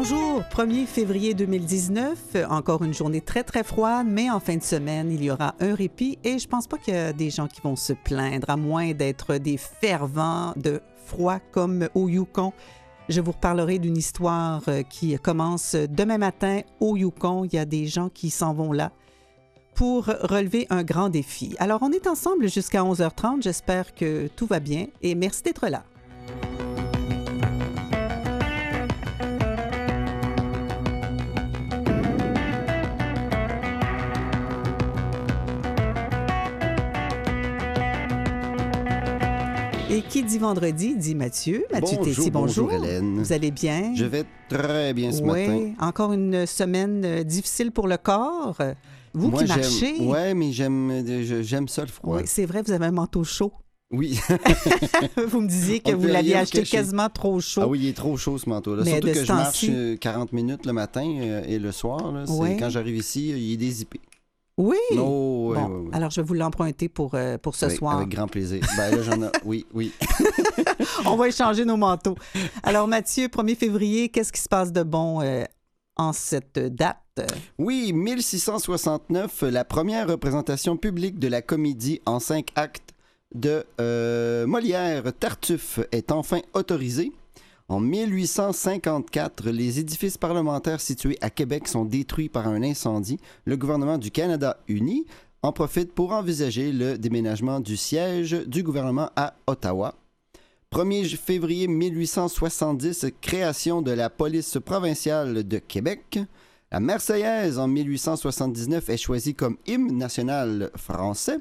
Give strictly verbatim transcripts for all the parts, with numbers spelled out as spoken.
Bonjour, premier février deux mille dix-neuf, encore une journée très très froide, mais en fin de semaine, il y aura un répit et je pense pas qu'il y a des gens qui vont se plaindre, à moins d'être des fervents de froid comme au Yukon. Je vous reparlerai d'une histoire qui commence demain matin au Yukon. Il y a des gens qui s'en vont là pour relever un grand défi. Alors, on est ensemble jusqu'à onze heures trente. J'espère que tout va bien et merci d'être là. Et qui dit vendredi, dit Mathieu. Mathieu Tessier, bonjour. Bonjour, Hélène. Vous allez bien? Je vais très bien ce oui, matin. Encore une semaine euh, difficile pour le corps. Vous Moi, qui marchez... Oui, mais j'aime, j'aime ça le froid. Oui, c'est vrai, vous avez un manteau chaud. Oui. Vous me disiez que vous l'aviez acheté cacher. Quasiment trop chaud. Ah oui, il est trop chaud ce manteau-là. Mais surtout que je marche quarante minutes le matin et le soir. Là, oui. Quand j'arrive ici, il est dézippé. Oui? Oh, oui, bon, oui, oui. Alors, je vais vous l'emprunter pour, euh, pour ce oui, soir. Avec grand plaisir. Ben là, j'en ai... Oui, oui. On va échanger nos manteaux. Alors, Mathieu, premier février, qu'est-ce qui se passe de bon euh, en cette date? Oui, mille six cent soixante-neuf, la première représentation publique de la comédie en cinq actes de euh, Molière, Tartuffe, est enfin autorisée. En mille huit cent cinquante-quatre, les édifices parlementaires situés à Québec sont détruits par un incendie. Le gouvernement du Canada uni en profite pour envisager le déménagement du siège du gouvernement à Ottawa. premier février mille huit cent soixante-dix, création de la police provinciale de Québec. La Marseillaise, en mille huit cent soixante-dix-neuf, est choisie comme hymne national français.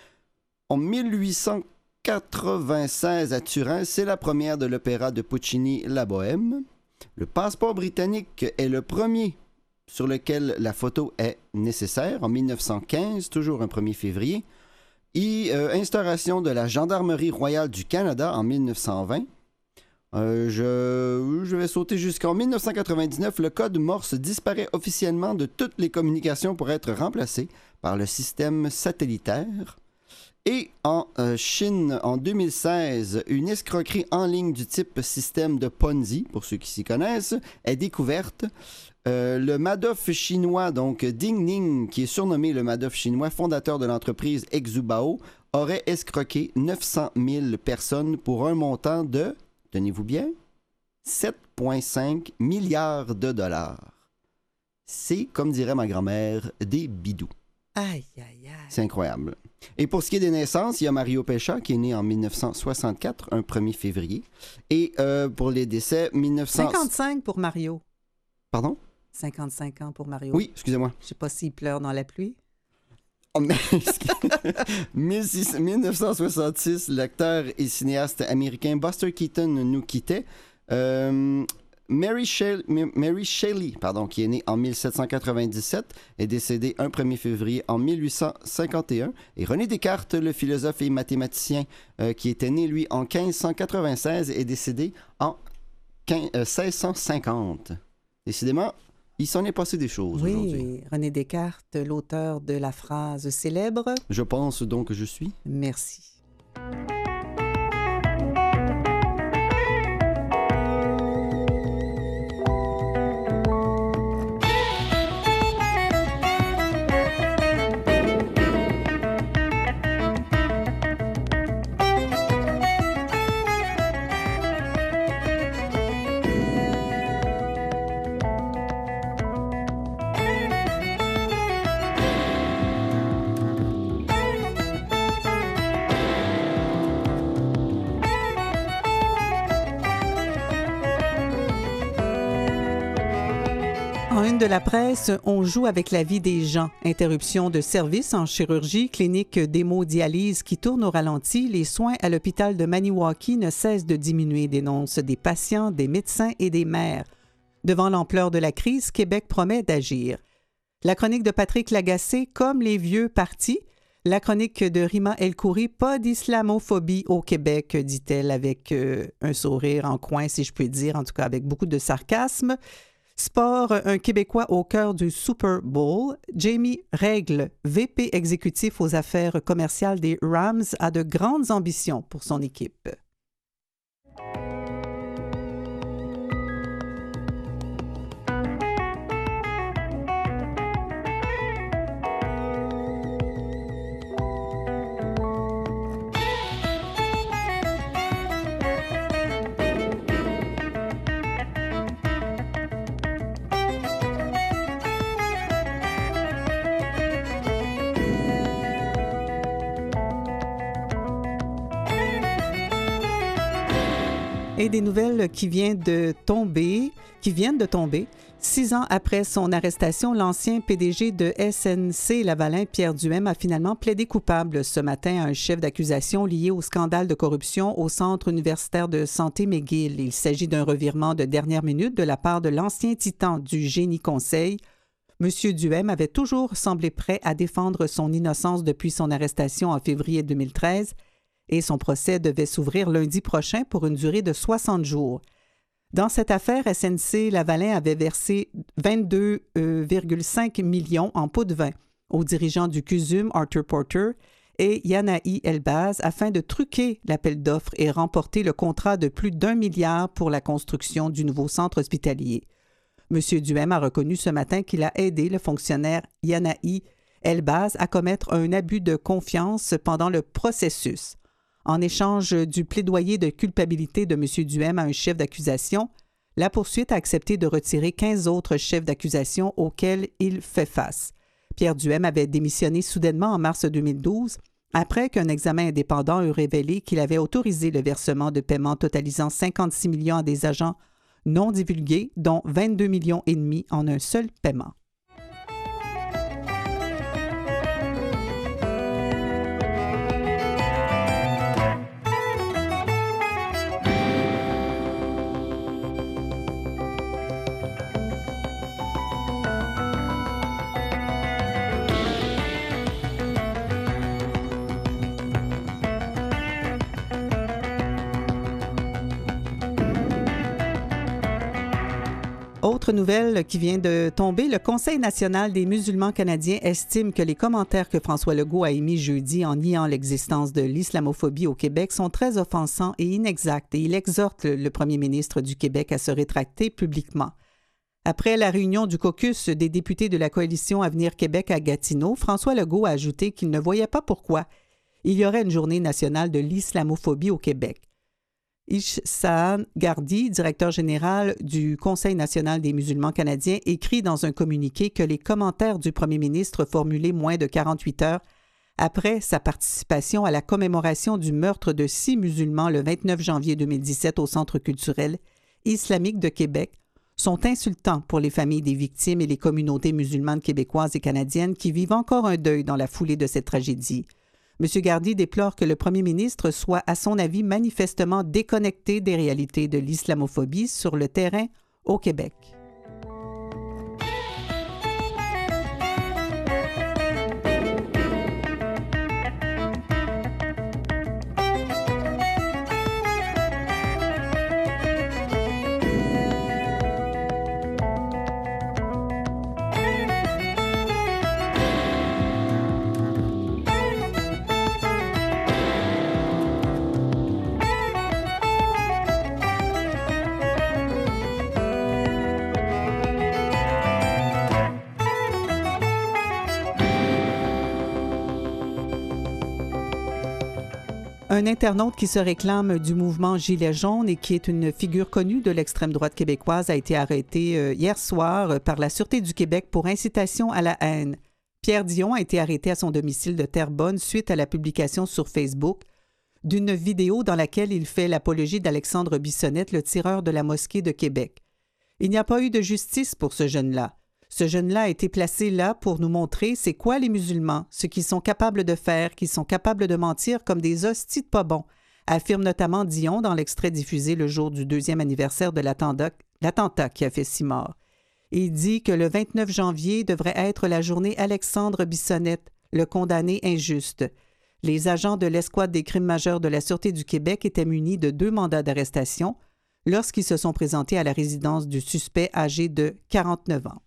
En mille huit cent quatre-vingt-seize, à Turin, c'est la première de l'opéra de Puccini, La Bohème. Le passeport britannique est le premier sur lequel la photo est nécessaire. En mille neuf cent quinze, toujours un premier février. Et euh, instauration de la Gendarmerie royale du Canada en mille neuf cent vingt. Euh, je, je vais sauter jusqu'en mille neuf cent quatre-vingt-dix-neuf. Le code Morse disparaît officiellement de toutes les communications pour être remplacé par le système satellitaire. Et en euh, Chine, en deux mille seize, une escroquerie en ligne du type système de Ponzi, pour ceux qui s'y connaissent, est découverte. Euh, le Madoff chinois, donc Ding Ning, qui est surnommé le Madoff chinois, fondateur de l'entreprise Exubao, aurait escroqué neuf cent mille personnes pour un montant de, tenez-vous bien, sept virgule cinq milliards de dollars. C'est, comme dirait ma grand-mère, des bidous. Aïe, aïe, aïe. C'est incroyable. Et pour ce qui est des naissances, il y a Mario Pécha qui est né en mille neuf cent soixante-quatre, un premier février. Et euh, pour les décès, mille neuf cents... cinquante-cinq pour Mario. Pardon? cinquante-cinq ans pour Mario. Oui, excusez-moi. Je ne sais pas s'il pleure dans la pluie. Oh, mais... mille neuf cent soixante-six, l'acteur et cinéaste américain Buster Keaton nous quittait. Euh... Mary Shelley, Mary Shelley pardon, qui est née en mille sept cent quatre-vingt-dix-sept, est décédée un premier février en mille huit cent cinquante et un. Et René Descartes, le philosophe et mathématicien euh, qui était né, lui, en quinze cent quatre-vingt-seize, est décédé en quinze, euh, seize cent cinquante. Décidément, il s'en est passé des choses oui, aujourd'hui. Oui, René Descartes, l'auteur de la phrase célèbre. Je pense donc que je suis. Merci. En une de la presse, on joue avec la vie des gens. Interruption de service en chirurgie, clinique d'hémodialyse qui tourne au ralenti. Les soins à l'hôpital de Maniwaki ne cessent de diminuer, dénoncent des patients, des médecins et des maires. Devant l'ampleur de la crise, Québec promet d'agir. La chronique de Patrick Lagacé, comme les vieux partis. La chronique de Rima El-Khoury, pas d'islamophobie au Québec, dit-elle avec euh, un sourire en coin, si je puis dire, en tout cas avec beaucoup de sarcasme. Sport, un Québécois au cœur du Super Bowl. Jamie Règle, V P exécutif aux affaires commerciales des Rams, a de grandes ambitions pour son équipe. Et des nouvelles qui viennent de tomber, qui viennent de tomber. Six ans après son arrestation, l'ancien P D G de S N C-Lavalin, Pierre Duhem, a finalement plaidé coupable ce matin à un chef d'accusation lié au scandale de corruption au Centre universitaire de santé McGill. Il s'agit d'un revirement de dernière minute de la part de l'ancien titan du Génie Conseil. M. Duhem avait toujours semblé prêt à défendre son innocence depuis son arrestation en février deux mille treize et son procès devait s'ouvrir lundi prochain pour une durée de soixante jours. Dans cette affaire, S N C-Lavalin avait versé vingt-deux virgule cinq millions en pots de vin aux dirigeants du C U S U M, Arthur Porter, et Yanaï Elbaz afin de truquer l'appel d'offres et remporter le contrat de plus d'un milliard pour la construction du nouveau centre hospitalier. M. Duhem a reconnu ce matin qu'il a aidé le fonctionnaire Yanaï Elbaz à commettre un abus de confiance pendant le processus. En échange du plaidoyer de culpabilité de M. Duhem à un chef d'accusation, la poursuite a accepté de retirer quinze autres chefs d'accusation auxquels il fait face. Pierre Duhem avait démissionné soudainement en mars deux mille douze après qu'un examen indépendant eut révélé qu'il avait autorisé le versement de paiements totalisant cinquante-six millions à des agents non divulgués, dont vingt-deux millions et demi en un seul paiement. Autre nouvelle qui vient de tomber, le Conseil national des musulmans canadiens estime que les commentaires que François Legault a émis jeudi en niant l'existence de l'islamophobie au Québec sont très offensants et inexacts et il exhorte le premier ministre du Québec à se rétracter publiquement. Après la réunion du caucus des députés de la coalition Avenir Québec à Gatineau, François Legault a ajouté qu'il ne voyait pas pourquoi il y aurait une journée nationale de l'islamophobie au Québec. Ihsan Gardi, directeur général du Conseil national des musulmans canadiens, écrit dans un communiqué que les commentaires du premier ministre formulés moins de quarante-huit heures après sa participation à la commémoration du meurtre de six musulmans le vingt-neuf janvier deux mille dix-sept au Centre culturel islamique de Québec sont insultants pour les familles des victimes et les communautés musulmanes québécoises et canadiennes qui vivent encore un deuil dans la foulée de cette tragédie. M. Gardy déplore que le premier ministre soit, à son avis, manifestement déconnecté des réalités de l'islamophobie sur le terrain au Québec. Un internaute qui se réclame du mouvement Gilets jaunes et qui est une figure connue de l'extrême droite québécoise a été arrêté euh, hier soir par la Sûreté du Québec pour incitation à la haine. Pierre Dion a été arrêté à son domicile de Terrebonne suite à la publication sur Facebook d'une vidéo dans laquelle il fait l'apologie d'Alexandre Bissonnette, le tireur de la mosquée de Québec. Il n'y a pas eu de justice pour ce jeune-là. Ce jeune-là a été placé là pour nous montrer c'est quoi les musulmans, ce qu'ils sont capables de faire, qu'ils sont capables de mentir comme des hosties de pas bons, affirme notamment Dion dans l'extrait diffusé le jour du deuxième anniversaire de l'attentat, l'attentat qui a fait six morts. Il dit que le vingt-neuf janvier devrait être la journée Alexandre Bissonnette, le condamné injuste. Les agents de l'escouade des crimes majeurs de la Sûreté du Québec étaient munis de deux mandats d'arrestation lorsqu'ils se sont présentés à la résidence du suspect âgé de quarante-neuf ans.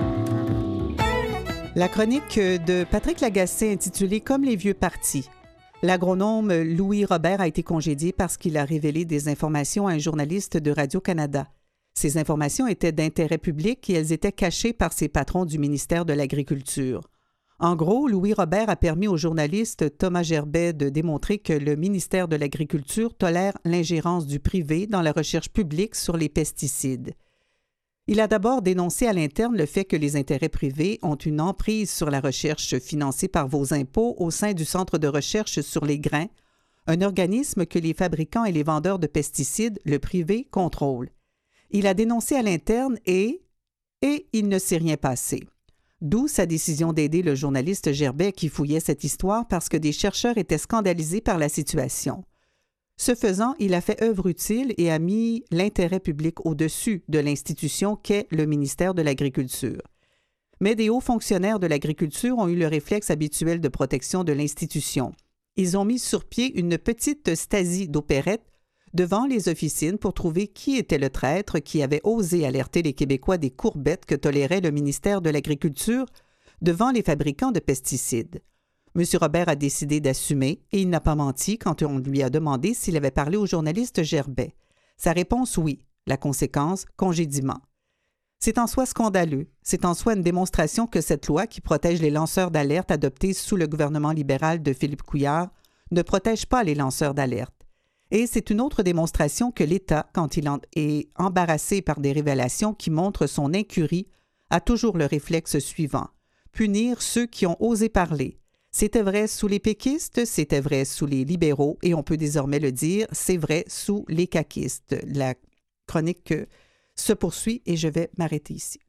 La chronique de Patrick Lagacé intitulée « Comme les vieux partis ». L'agronome Louis Robert a été congédié parce qu'il a révélé des informations à un journaliste de Radio-Canada. Ces informations étaient d'intérêt public et elles étaient cachées par ses patrons du ministère de l'Agriculture. En gros, Louis Robert a permis au journaliste Thomas Gerbet de démontrer que le ministère de l'Agriculture tolère l'ingérence du privé dans la recherche publique sur les pesticides. Il a d'abord dénoncé à l'interne le fait que les intérêts privés ont une emprise sur la recherche financée par vos impôts au sein du Centre de recherche sur les grains, un organisme que les fabricants et les vendeurs de pesticides, le privé, contrôlent. Il a dénoncé à l'interne et... et il ne s'est rien passé. D'où sa décision d'aider le journaliste Gerbet qui fouillait cette histoire parce que des chercheurs étaient scandalisés par la situation. Ce faisant, il a fait œuvre utile et a mis l'intérêt public au-dessus de l'institution qu'est le ministère de l'Agriculture. Mais des hauts fonctionnaires de l'agriculture ont eu le réflexe habituel de protection de l'institution. Ils ont mis sur pied une petite Stasi d'opérette devant les officines pour trouver qui était le traître qui avait osé alerter les Québécois des courbettes que tolérait le ministère de l'Agriculture devant les fabricants de pesticides. M. Robert a décidé d'assumer et il n'a pas menti quand on lui a demandé s'il avait parlé au journaliste Gerbet. Sa réponse, oui. La conséquence, congédiement. C'est en soi scandaleux. C'est en soi une démonstration que cette loi qui protège les lanceurs d'alerte adoptée sous le gouvernement libéral de Philippe Couillard ne protège pas les lanceurs d'alerte. Et c'est une autre démonstration que l'État, quand il est embarrassé par des révélations qui montrent son incurie, a toujours le réflexe suivant. Punir ceux qui ont osé parler. C'était vrai sous les péquistes, c'était vrai sous les libéraux et on peut désormais le dire, c'est vrai sous les caquistes. La chronique se poursuit et je vais m'arrêter ici.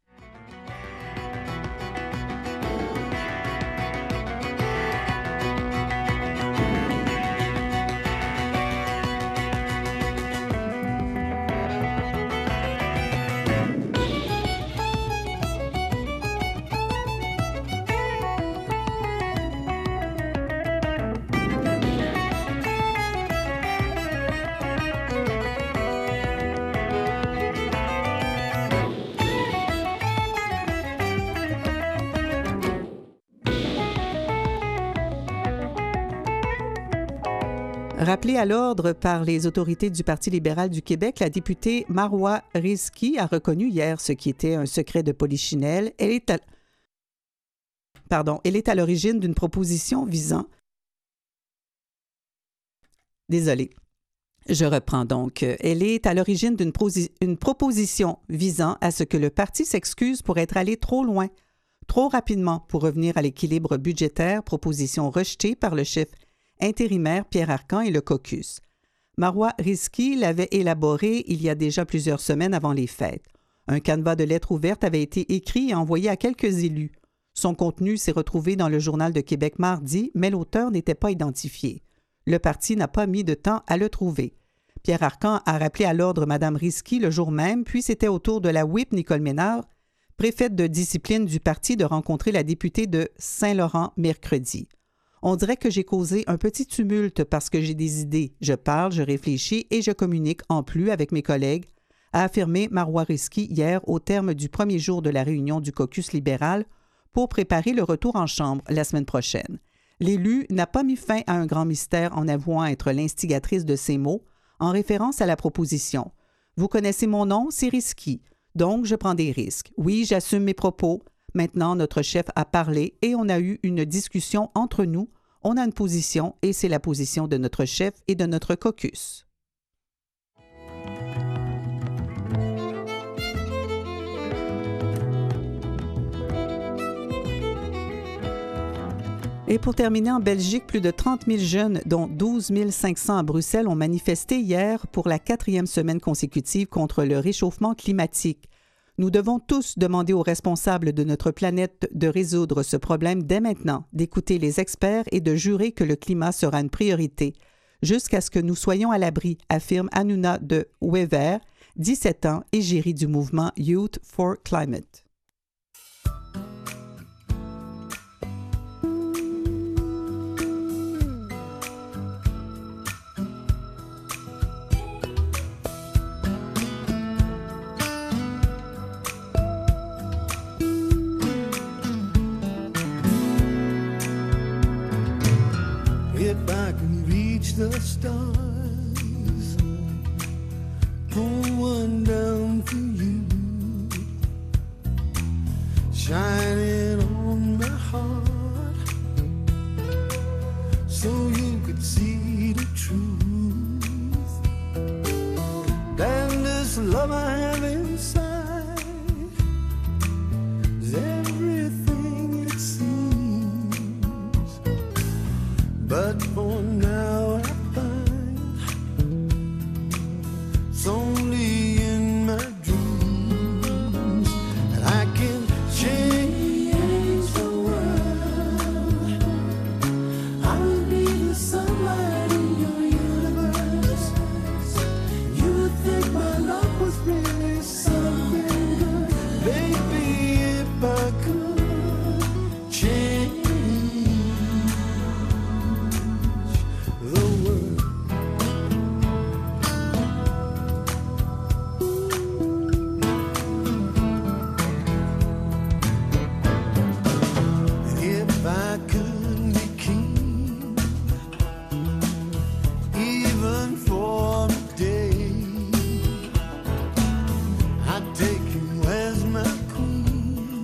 Rappelée à l'ordre par les autorités du Parti libéral du Québec, la députée Marois Rizki a reconnu hier ce qui était un secret de polichinelle. Elle est à, Pardon, elle est à l'origine d'une proposition visant... Désolée. Je reprends donc. Elle est à l'origine d'une prosi... une proposition visant à ce que le parti s'excuse pour être allé trop loin, trop rapidement pour revenir à l'équilibre budgétaire, proposition rejetée par le chef intérimaire Pierre Arcan et le caucus. Marois Rizki l'avait élaboré il y a déjà plusieurs semaines avant les fêtes. Un canevas de lettres ouvertes avait été écrit et envoyé à quelques élus. Son contenu s'est retrouvé dans le Journal de Québec mardi, mais l'auteur n'était pas identifié. Le parti n'a pas mis de temps à le trouver. Pierre Arcan a rappelé à l'ordre Mme Rizki le jour même, puis c'était au tour de la whip Nicole Ménard, préfète de discipline du parti, de rencontrer la députée de Saint-Laurent mercredi. On dirait que j'ai causé un petit tumulte parce que j'ai des idées. Je parle, je réfléchis et je communique en plus avec mes collègues, a affirmé Marois Rizki hier au terme du premier jour de la réunion du caucus libéral pour préparer le retour en chambre la semaine prochaine. L'élu n'a pas mis fin à un grand mystère en avouant être l'instigatrice de ces mots, en référence à la proposition. Vous connaissez mon nom, c'est Rizki, donc je prends des risques. Oui, j'assume mes propos. Maintenant, notre chef a parlé et on a eu une discussion entre nous. On a une position et c'est la position de notre chef et de notre caucus. Et pour terminer, en Belgique, plus de trente mille jeunes, dont douze mille cinq cents à Bruxelles, ont manifesté hier pour la quatrième semaine consécutive contre le réchauffement climatique. Nous devons tous demander aux responsables de notre planète de résoudre ce problème dès maintenant, d'écouter les experts et de jurer que le climat sera une priorité, jusqu'à ce que nous soyons à l'abri, affirme Hanouna de Wever, dix-sept ans, égérie du mouvement Youth for Climate. If I can the stars, pull one down for you, shining on my heart, so you could see the truth. And this love I have inside is everything it seems, but for now I find it's only in my dreams that I can change the world. I will be the sunlight in your universe. You would think my love was really something good. Baby, if I could change the world. If I could be king, even for a day, I'd take you as my queen.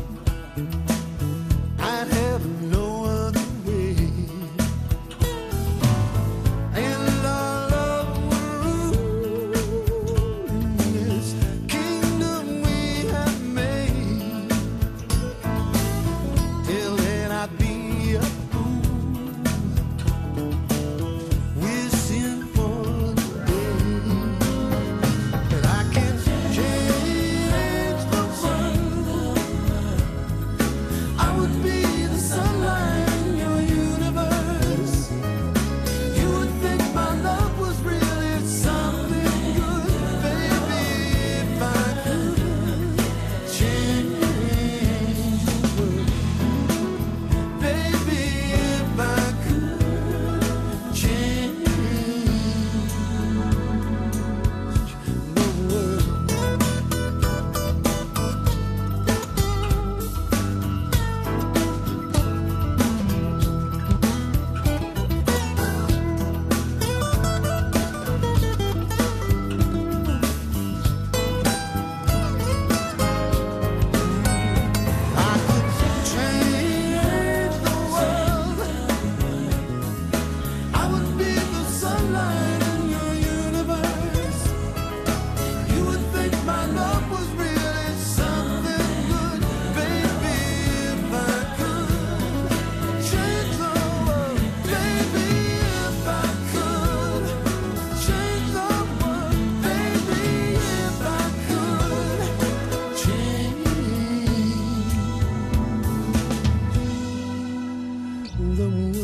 I'd have it no other way. And our love will rule in this kingdom we have made. Till then I'd be a fool, wishing for the day that I can change the world. I would be the sunlight in your universe. You would think my love was really something good. Baby, if I could change the world. Baby, if I could change the world. I could change the world. I would be the sunlight in your universe. You would think my love was really something good. Baby, if I could change the world. Baby, if I could change the world. Baby, if I could change the world.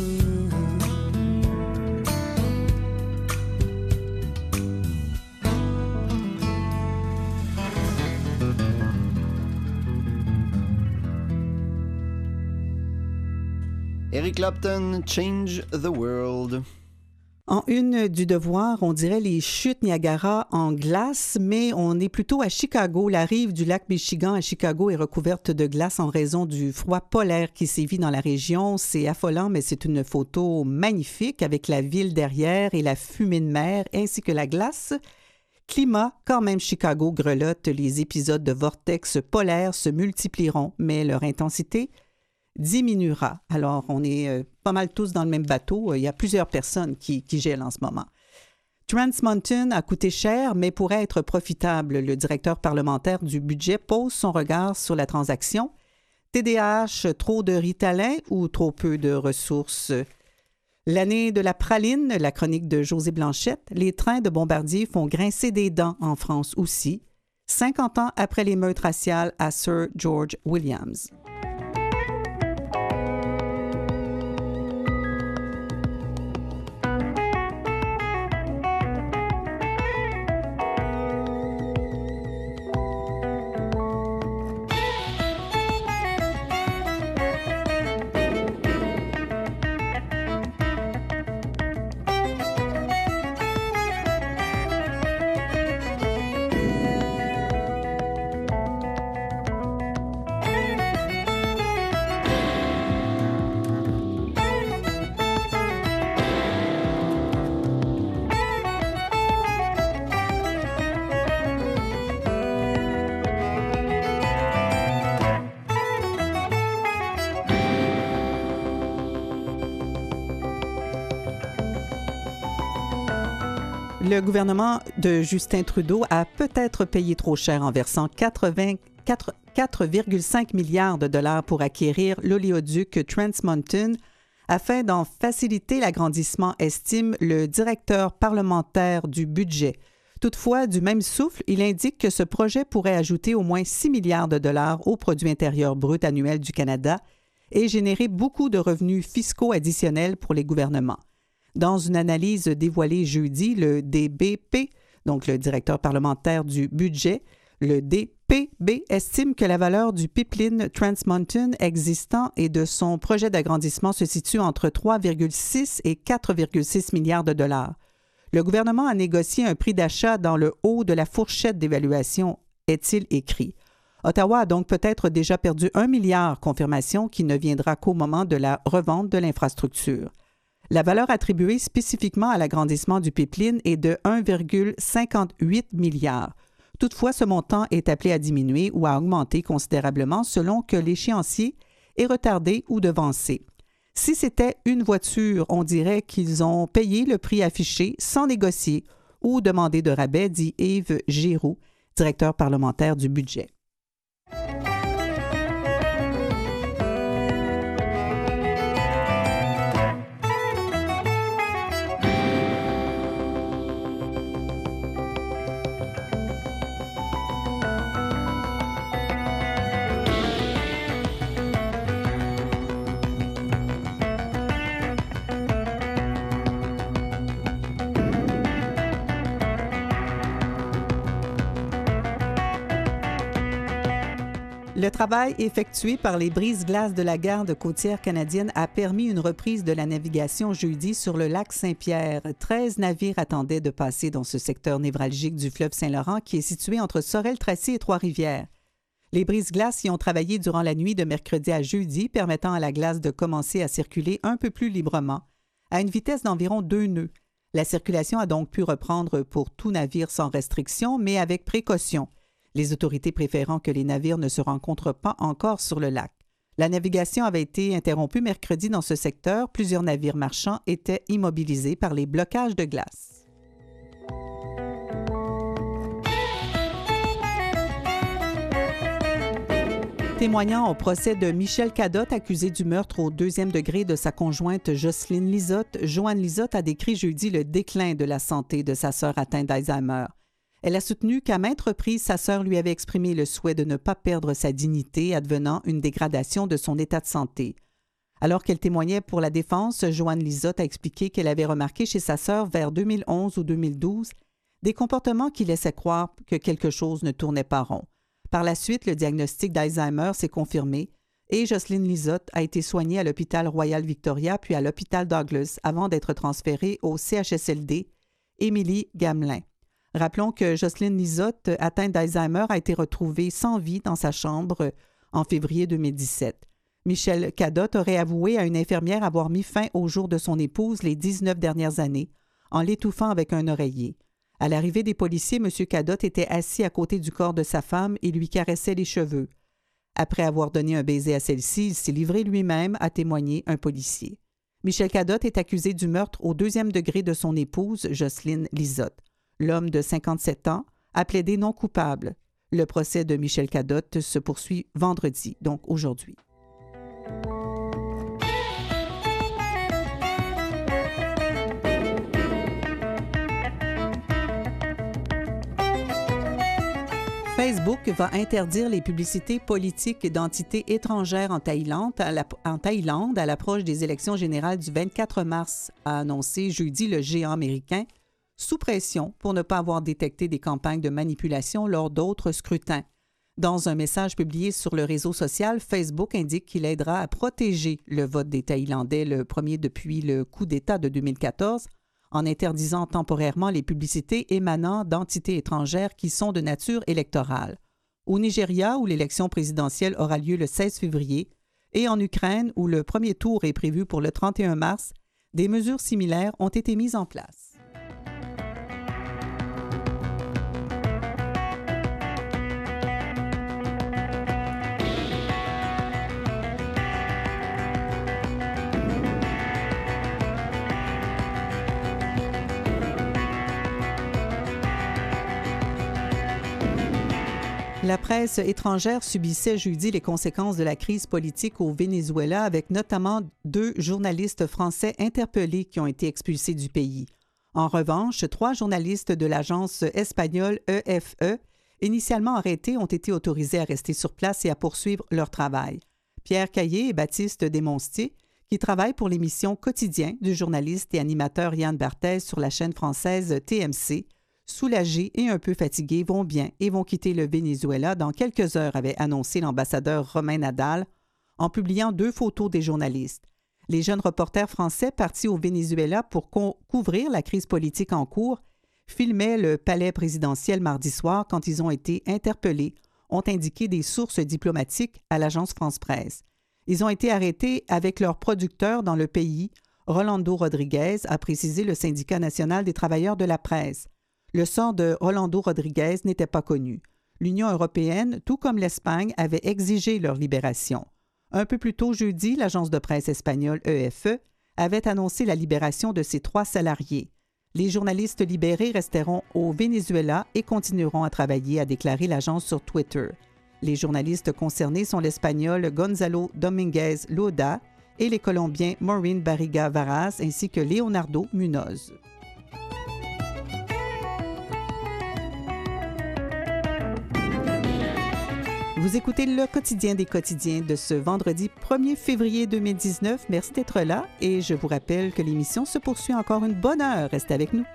Eric Clapton, Change the World. En une du Devoir, on dirait les chutes Niagara en glace, mais on est plutôt à Chicago. La rive du lac Michigan à Chicago est recouverte de glace en raison du froid polaire qui sévit dans la région. C'est affolant, mais c'est une photo magnifique avec la ville derrière et la fumée de mer ainsi que la glace. Climat, quand même Chicago grelotte, les épisodes de vortex polaires se multiplieront, mais leur intensité diminuera. Alors, on est euh, pas mal tous dans le même bateau. Il y a plusieurs personnes qui, qui gèlent en ce moment. Trans Mountain a coûté cher, mais pourrait être profitable. Le directeur parlementaire du budget pose son regard sur la transaction. T D A H, trop de Ritalin ou trop peu de ressources? L'année de la praline, la chronique de José Blanchette. Les trains de Bombardier font grincer des dents en France aussi. cinquante ans après l'émeute raciale à Sir George Williams. Le gouvernement de Justin Trudeau a peut-être payé trop cher en versant quatre-vingt-quatre quatre virgule cinq milliards de dollars pour acquérir l'oléoduc Trans Mountain afin d'en faciliter l'agrandissement, estime le directeur parlementaire du budget. Toutefois, du même souffle, il indique que ce projet pourrait ajouter au moins six milliards de dollars au produit intérieur brut annuel du Canada et générer beaucoup de revenus fiscaux additionnels pour les gouvernements. Dans une analyse dévoilée jeudi, le D B P, donc le directeur parlementaire du budget, le D P B estime que la valeur du pipeline Trans Mountain existant et de son projet d'agrandissement se situe entre trois virgule six et quatre virgule six milliards de dollars. Le gouvernement a négocié un prix d'achat dans le haut de la fourchette d'évaluation, est-il écrit. Ottawa a donc peut-être déjà perdu un milliard, confirmation qui ne viendra qu'au moment de la revente de l'infrastructure. La valeur attribuée spécifiquement à l'agrandissement du pipeline est de un virgule cinquante-huit milliard. Toutefois, ce montant est appelé à diminuer ou à augmenter considérablement selon que l'échéancier est retardé ou devancé. Si c'était une voiture, on dirait qu'ils ont payé le prix affiché sans négocier ou demander de rabais, dit Yves Giroux, directeur parlementaire du budget. Le travail effectué par les brise-glaces de la garde côtière canadienne a permis une reprise de la navigation jeudi sur le lac Saint-Pierre. treize navires attendaient de passer dans ce secteur névralgique du fleuve Saint-Laurent qui est situé entre Sorel-Tracy et Trois-Rivières. Les brise-glaces y ont travaillé durant la nuit de mercredi à jeudi, permettant à la glace de commencer à circuler un peu plus librement, à une vitesse d'environ deux nœuds. La circulation a donc pu reprendre pour tout navire sans restriction, mais avec précaution. Les autorités préférant que les navires ne se rencontrent pas encore sur le lac. La navigation avait été interrompue mercredi dans ce secteur. Plusieurs navires marchands étaient immobilisés par les blocages de glace. Témoignant au procès de Michel Cadotte, accusé du meurtre au deuxième degré de sa conjointe Jocelyne Lizotte, Joanne Lizotte a décrit jeudi le déclin de la santé de sa sœur atteinte d'Alzheimer. Elle a soutenu qu'à maintes reprises, sa sœur lui avait exprimé le souhait de ne pas perdre sa dignité, advenant une dégradation de son état de santé. Alors qu'elle témoignait pour la défense, Joanne Lizotte a expliqué qu'elle avait remarqué chez sa sœur vers deux mille onze ou deux mille douze des comportements qui laissaient croire que quelque chose ne tournait pas rond. Par la suite, le diagnostic d'Alzheimer s'est confirmé et Jocelyne Lizotte a été soignée à l'hôpital Royal Victoria puis à l'hôpital Douglas avant d'être transférée au C H S L D Émilie Gamelin. Rappelons que Jocelyne Lizotte, atteinte d'Alzheimer, a été retrouvée sans vie dans sa chambre en février deux mille dix-sept. Michel Cadotte aurait avoué à une infirmière avoir mis fin au jour de son épouse les dix-neuf dernières années, en l'étouffant avec un oreiller. À l'arrivée des policiers, M. Cadotte était assis à côté du corps de sa femme et lui caressait les cheveux. Après avoir donné un baiser à celle-ci, il s'est livré lui-même, a témoigné un policier. Michel Cadotte est accusé du meurtre au deuxième degré de son épouse, Jocelyne Lizotte. L'homme de cinquante-sept ans a plaidé non coupable. Le procès de Michel Cadotte se poursuit vendredi, donc aujourd'hui. Facebook va interdire les publicités politiques d'entités étrangères en Thaïlande à, la, en Thaïlande à l'approche des élections générales du vingt-quatre mars, a annoncé jeudi le géant américain, sous pression pour ne pas avoir détecté des campagnes de manipulation lors d'autres scrutins. Dans un message publié sur le réseau social, Facebook indique qu'il aidera à protéger le vote des Thaïlandais, le premier depuis le coup d'État de deux mille quatorze, en interdisant temporairement les publicités émanant d'entités étrangères qui sont de nature électorale. Au Nigeria, où l'élection présidentielle aura lieu le seize février, et en Ukraine, où le premier tour est prévu pour le trente et un mars, des mesures similaires ont été mises en place. La presse étrangère subissait jeudi les conséquences de la crise politique au Venezuela, avec notamment deux journalistes français interpellés qui ont été expulsés du pays. En revanche, trois journalistes de l'agence espagnole E F E, initialement arrêtés, ont été autorisés à rester sur place et à poursuivre leur travail. Pierre Caillé et Baptiste Desmonstiers, qui travaillent pour l'émission Quotidien du journaliste et animateur Yann Barthès sur la chaîne française T M C, soulagés et un peu fatigués, vont bien et vont quitter le Venezuela dans quelques heures, avait annoncé l'ambassadeur Romain Nadal en publiant deux photos des journalistes. Les jeunes reporters français partis au Venezuela pour co- couvrir la crise politique en cours filmaient le palais présidentiel mardi soir quand ils ont été interpellés, ont indiqué des sources diplomatiques à l'agence France-Presse. Ils ont été arrêtés avec leur producteur dans le pays, Rolando Rodriguez, a précisé le syndicat national des travailleurs de la presse. Le sort de Rolando Rodriguez n'était pas connu. L'Union européenne, tout comme l'Espagne, avait exigé leur libération. Un peu plus tôt jeudi, l'agence de presse espagnole E F E avait annoncé la libération de ses trois salariés. Les journalistes libérés resteront au Venezuela et continueront à travailler, a déclaré l'agence sur Twitter. Les journalistes concernés sont l'Espagnol Gonzalo Dominguez Loda et les Colombiens Maureen Barriga Varas ainsi que Leonardo Munoz. Vous écoutez le quotidien des quotidiens de ce vendredi premier février deux mille dix-neuf. Merci d'être là et je vous rappelle que l'émission se poursuit encore une bonne heure. Restez avec nous.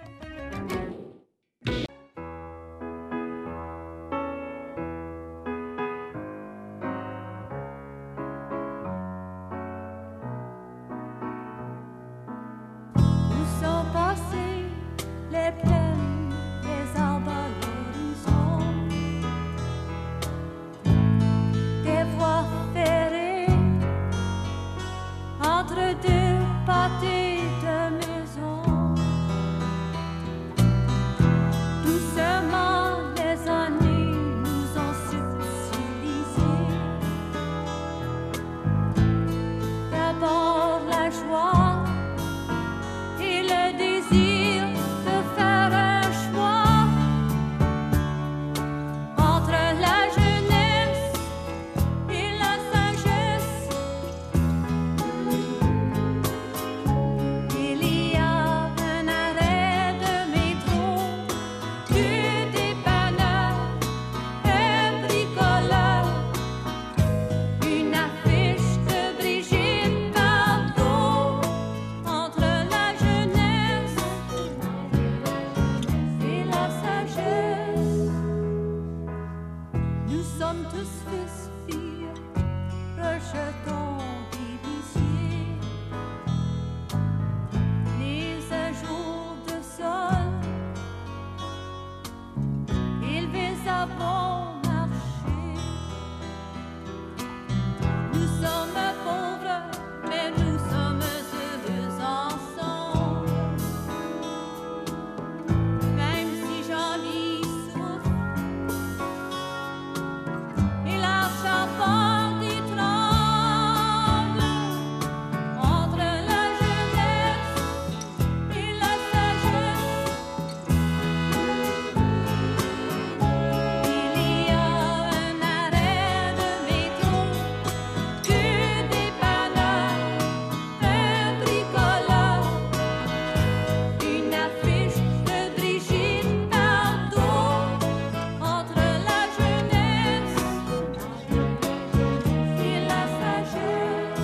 Où sont passées les plaines, les arbres à l'horizon, des voies ferrées entre deux pâtés de maisons. Doucement les années nous ont subtilisés. D'abord la joie et le désir de faire un choix entre la jeunesse et la sagesse. Il y a un arrêt de métro, du dépanneur, un bricoleur, une affiche de Brigitte Bardot. Entre la jeunesse et la sagesse, nous sommes tous fils, filles, rejetons divisés. Les un jour de sol, élevés à bon marché. Nous sommes pauvres, mais nous sommes heureux ensemble. Même si Jean-Louis souffre et l'argent porte et tremble, entre la jeunesse et la sagesse, il y a un arrêt de métro, du dépanneur, un bricoleur, une affiche de Brigitte Bardot. Entre la jeunesse et la sagesse.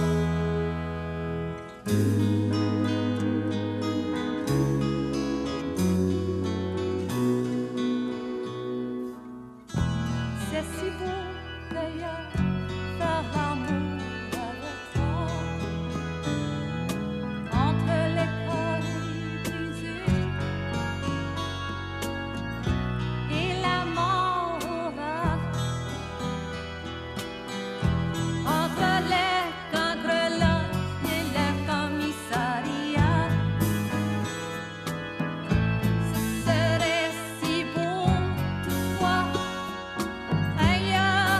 C'est si beau d'ailleurs faire l'amour avec toi, entre l'école brisée et la mort au rat, entre les cancrelats et le commissariat. Ce serait si beau toutefois ailleurs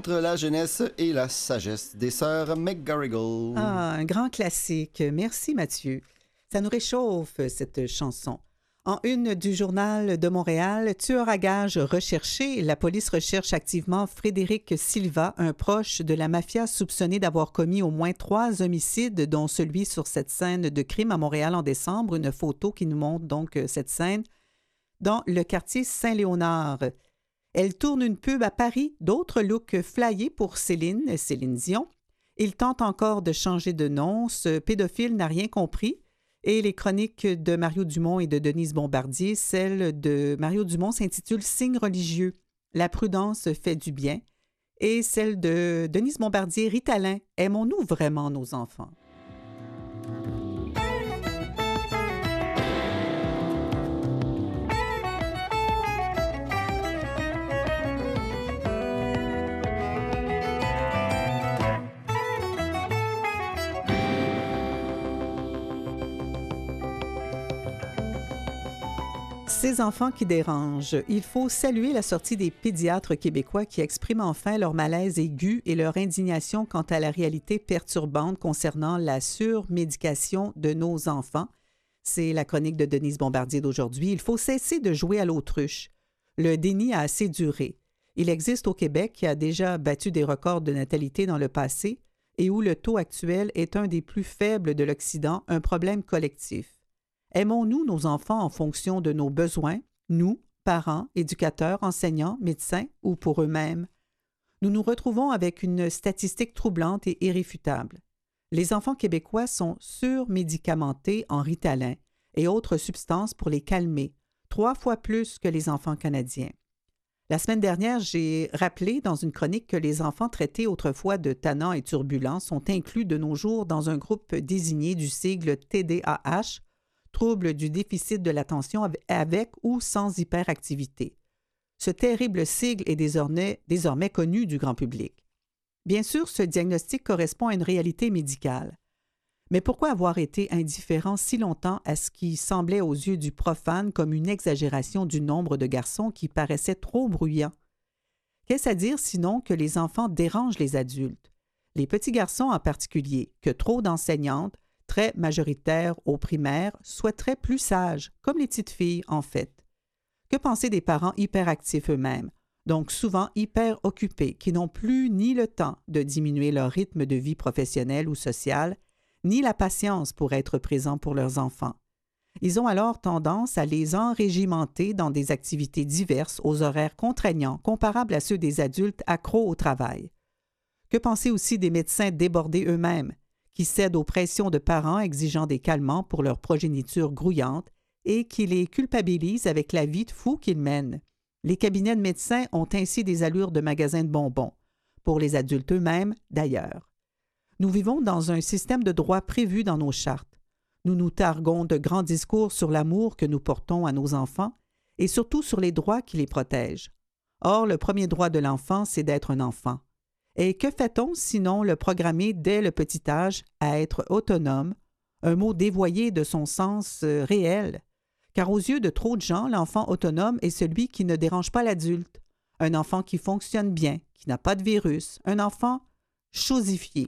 Entre la jeunesse et la sagesse des sœurs McGarrigle. Ah, un grand classique. Merci, Mathieu. Ça nous réchauffe, cette chanson. En une du Journal de Montréal, tueur à gages recherché, la police recherche activement Frédéric Silva, un proche de la mafia soupçonné d'avoir commis au moins trois homicides, dont celui sur cette scène de crime à Montréal en décembre. Une photo qui nous montre donc cette scène dans le quartier Saint-Léonard. Elle tourne une pub à Paris, d'autres looks flyés pour Céline, Céline Dion. Il tente encore de changer de nom. Ce pédophile n'a rien compris. Et les chroniques de Mario Dumont et de Denise Bombardier, celle de Mario Dumont s'intitule « Signes religieux. La prudence fait du bien » et celle de Denise Bombardier, « Ritalin. Aimons-nous vraiment nos enfants? » Ces enfants qui dérangent. Il faut saluer la sortie des pédiatres québécois qui expriment enfin leur malaise aigu et leur indignation quant à la réalité perturbante concernant la surmédication de nos enfants. C'est la chronique de Denise Bombardier d'aujourd'hui. Il faut cesser de jouer à l'autruche. Le déni a assez duré. Il existe au Québec qui a déjà battu des records de natalité dans le passé et où le taux actuel est un des plus faibles de l'Occident, un problème collectif. Aimons-nous nos enfants en fonction de nos besoins, nous, parents, éducateurs, enseignants, médecins ou pour eux-mêmes? Nous nous retrouvons avec une statistique troublante et irréfutable. Les enfants québécois sont surmédicamentés en Ritalin et autres substances pour les calmer, trois fois plus que les enfants canadiens. La semaine dernière, j'ai rappelé dans une chronique que les enfants traités autrefois de tannants et turbulents sont inclus de nos jours dans un groupe désigné du sigle T D A H, trouble du déficit de l'attention avec ou sans hyperactivité. Ce terrible sigle est désormais, désormais connu du grand public. Bien sûr, ce diagnostic correspond à une réalité médicale. Mais pourquoi avoir été indifférent si longtemps à ce qui semblait aux yeux du profane comme une exagération du nombre de garçons qui paraissait trop bruyant? Qu'est-ce à dire sinon que les enfants dérangent les adultes, les petits garçons en particulier, que trop d'enseignantes, très majoritaires au primaire, souhaiteraient plus sages, comme les petites filles en fait. Que penser des parents hyperactifs eux-mêmes, donc souvent hyper occupés, qui n'ont plus ni le temps de diminuer leur rythme de vie professionnelle ou sociale, ni la patience pour être présents pour leurs enfants. Ils ont alors tendance à les enrégimenter dans des activités diverses aux horaires contraignants, comparables à ceux des adultes accros au travail. Que penser aussi des médecins débordés eux-mêmes, qui cèdent aux pressions de parents exigeant des calmants pour leur progéniture grouillante et qui les culpabilisent avec la vie de fou qu'ils mènent. Les cabinets de médecins ont ainsi des allures de magasins de bonbons, pour les adultes eux-mêmes d'ailleurs. Nous vivons dans un système de droit prévu dans nos chartes. Nous nous targuons de grands discours sur l'amour que nous portons à nos enfants et surtout sur les droits qui les protègent. Or, le premier droit de l'enfant, c'est d'être un enfant. Et que fait-on sinon le programmer dès le petit âge à être autonome, un mot dévoyé de son sens euh, réel? Car aux yeux de trop de gens, l'enfant autonome est celui qui ne dérange pas l'adulte, un enfant qui fonctionne bien, qui n'a pas de virus, un enfant chosifié.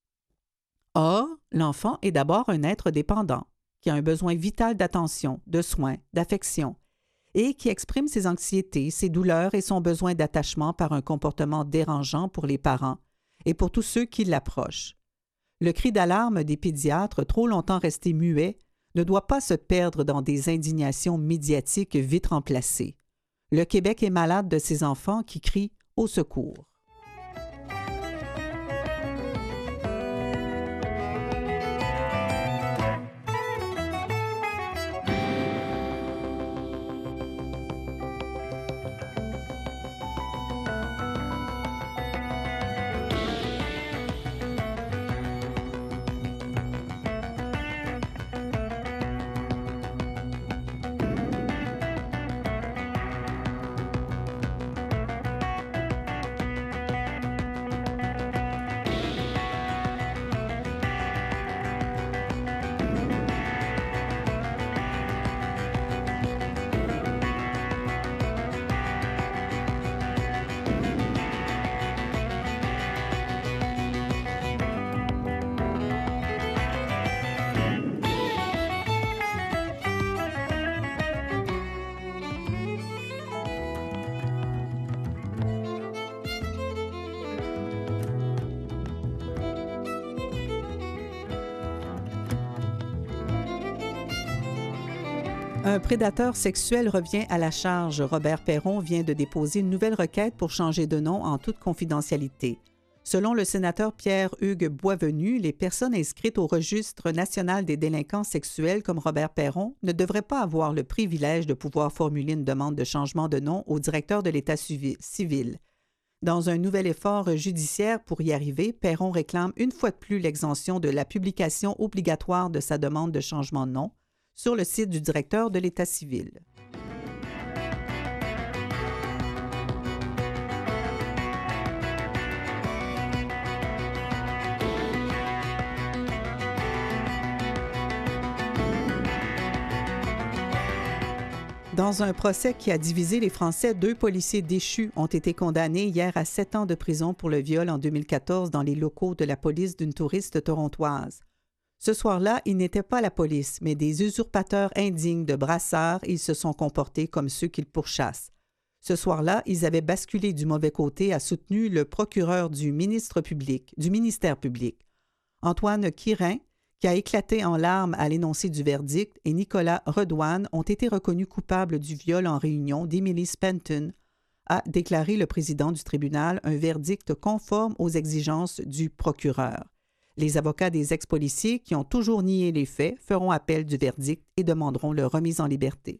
Or, l'enfant est d'abord un être dépendant, qui a un besoin vital d'attention, de soins, d'affection, et qui exprime ses anxiétés, ses douleurs et son besoin d'attachement par un comportement dérangeant pour les parents et pour tous ceux qui l'approchent. Le cri d'alarme des pédiatres, trop longtemps restés muets, ne doit pas se perdre dans des indignations médiatiques vite remplacées. Le Québec est malade de ces enfants qui crient au secours. Un prédateur sexuel revient à la charge. Robert Perron vient de déposer une nouvelle requête pour changer de nom en toute confidentialité. Selon le sénateur Pierre-Hugues Boisvenu, les personnes inscrites au registre national des délinquants sexuels comme Robert Perron ne devraient pas avoir le privilège de pouvoir formuler une demande de changement de nom au directeur de l'État civil. Dans un nouvel effort judiciaire pour y arriver, Perron réclame une fois de plus l'exemption de la publication obligatoire de sa demande de changement de nom sur le site du directeur de l'État civil. Dans un procès qui a divisé les Français, deux policiers déchus ont été condamnés hier à sept ans de prison pour le viol en deux mille quatorze dans les locaux de la police d'une touriste torontoise. Ce soir-là, ils n'étaient pas la police, mais des usurpateurs indignes de brassard et ils se sont comportés comme ceux qu'ils pourchassent. Ce soir-là, ils avaient basculé du mauvais côté, a soutenu le procureur du ministre public, du ministère public. Antoine Quirin, qui a éclaté en larmes à l'énoncé du verdict, et Nicolas Redouane ont été reconnus coupables du viol en réunion d'Emily Spenton, a déclaré le président du tribunal, un verdict conforme aux exigences du procureur. Les avocats des ex-policiers, qui ont toujours nié les faits, feront appel du verdict et demanderont leur remise en liberté.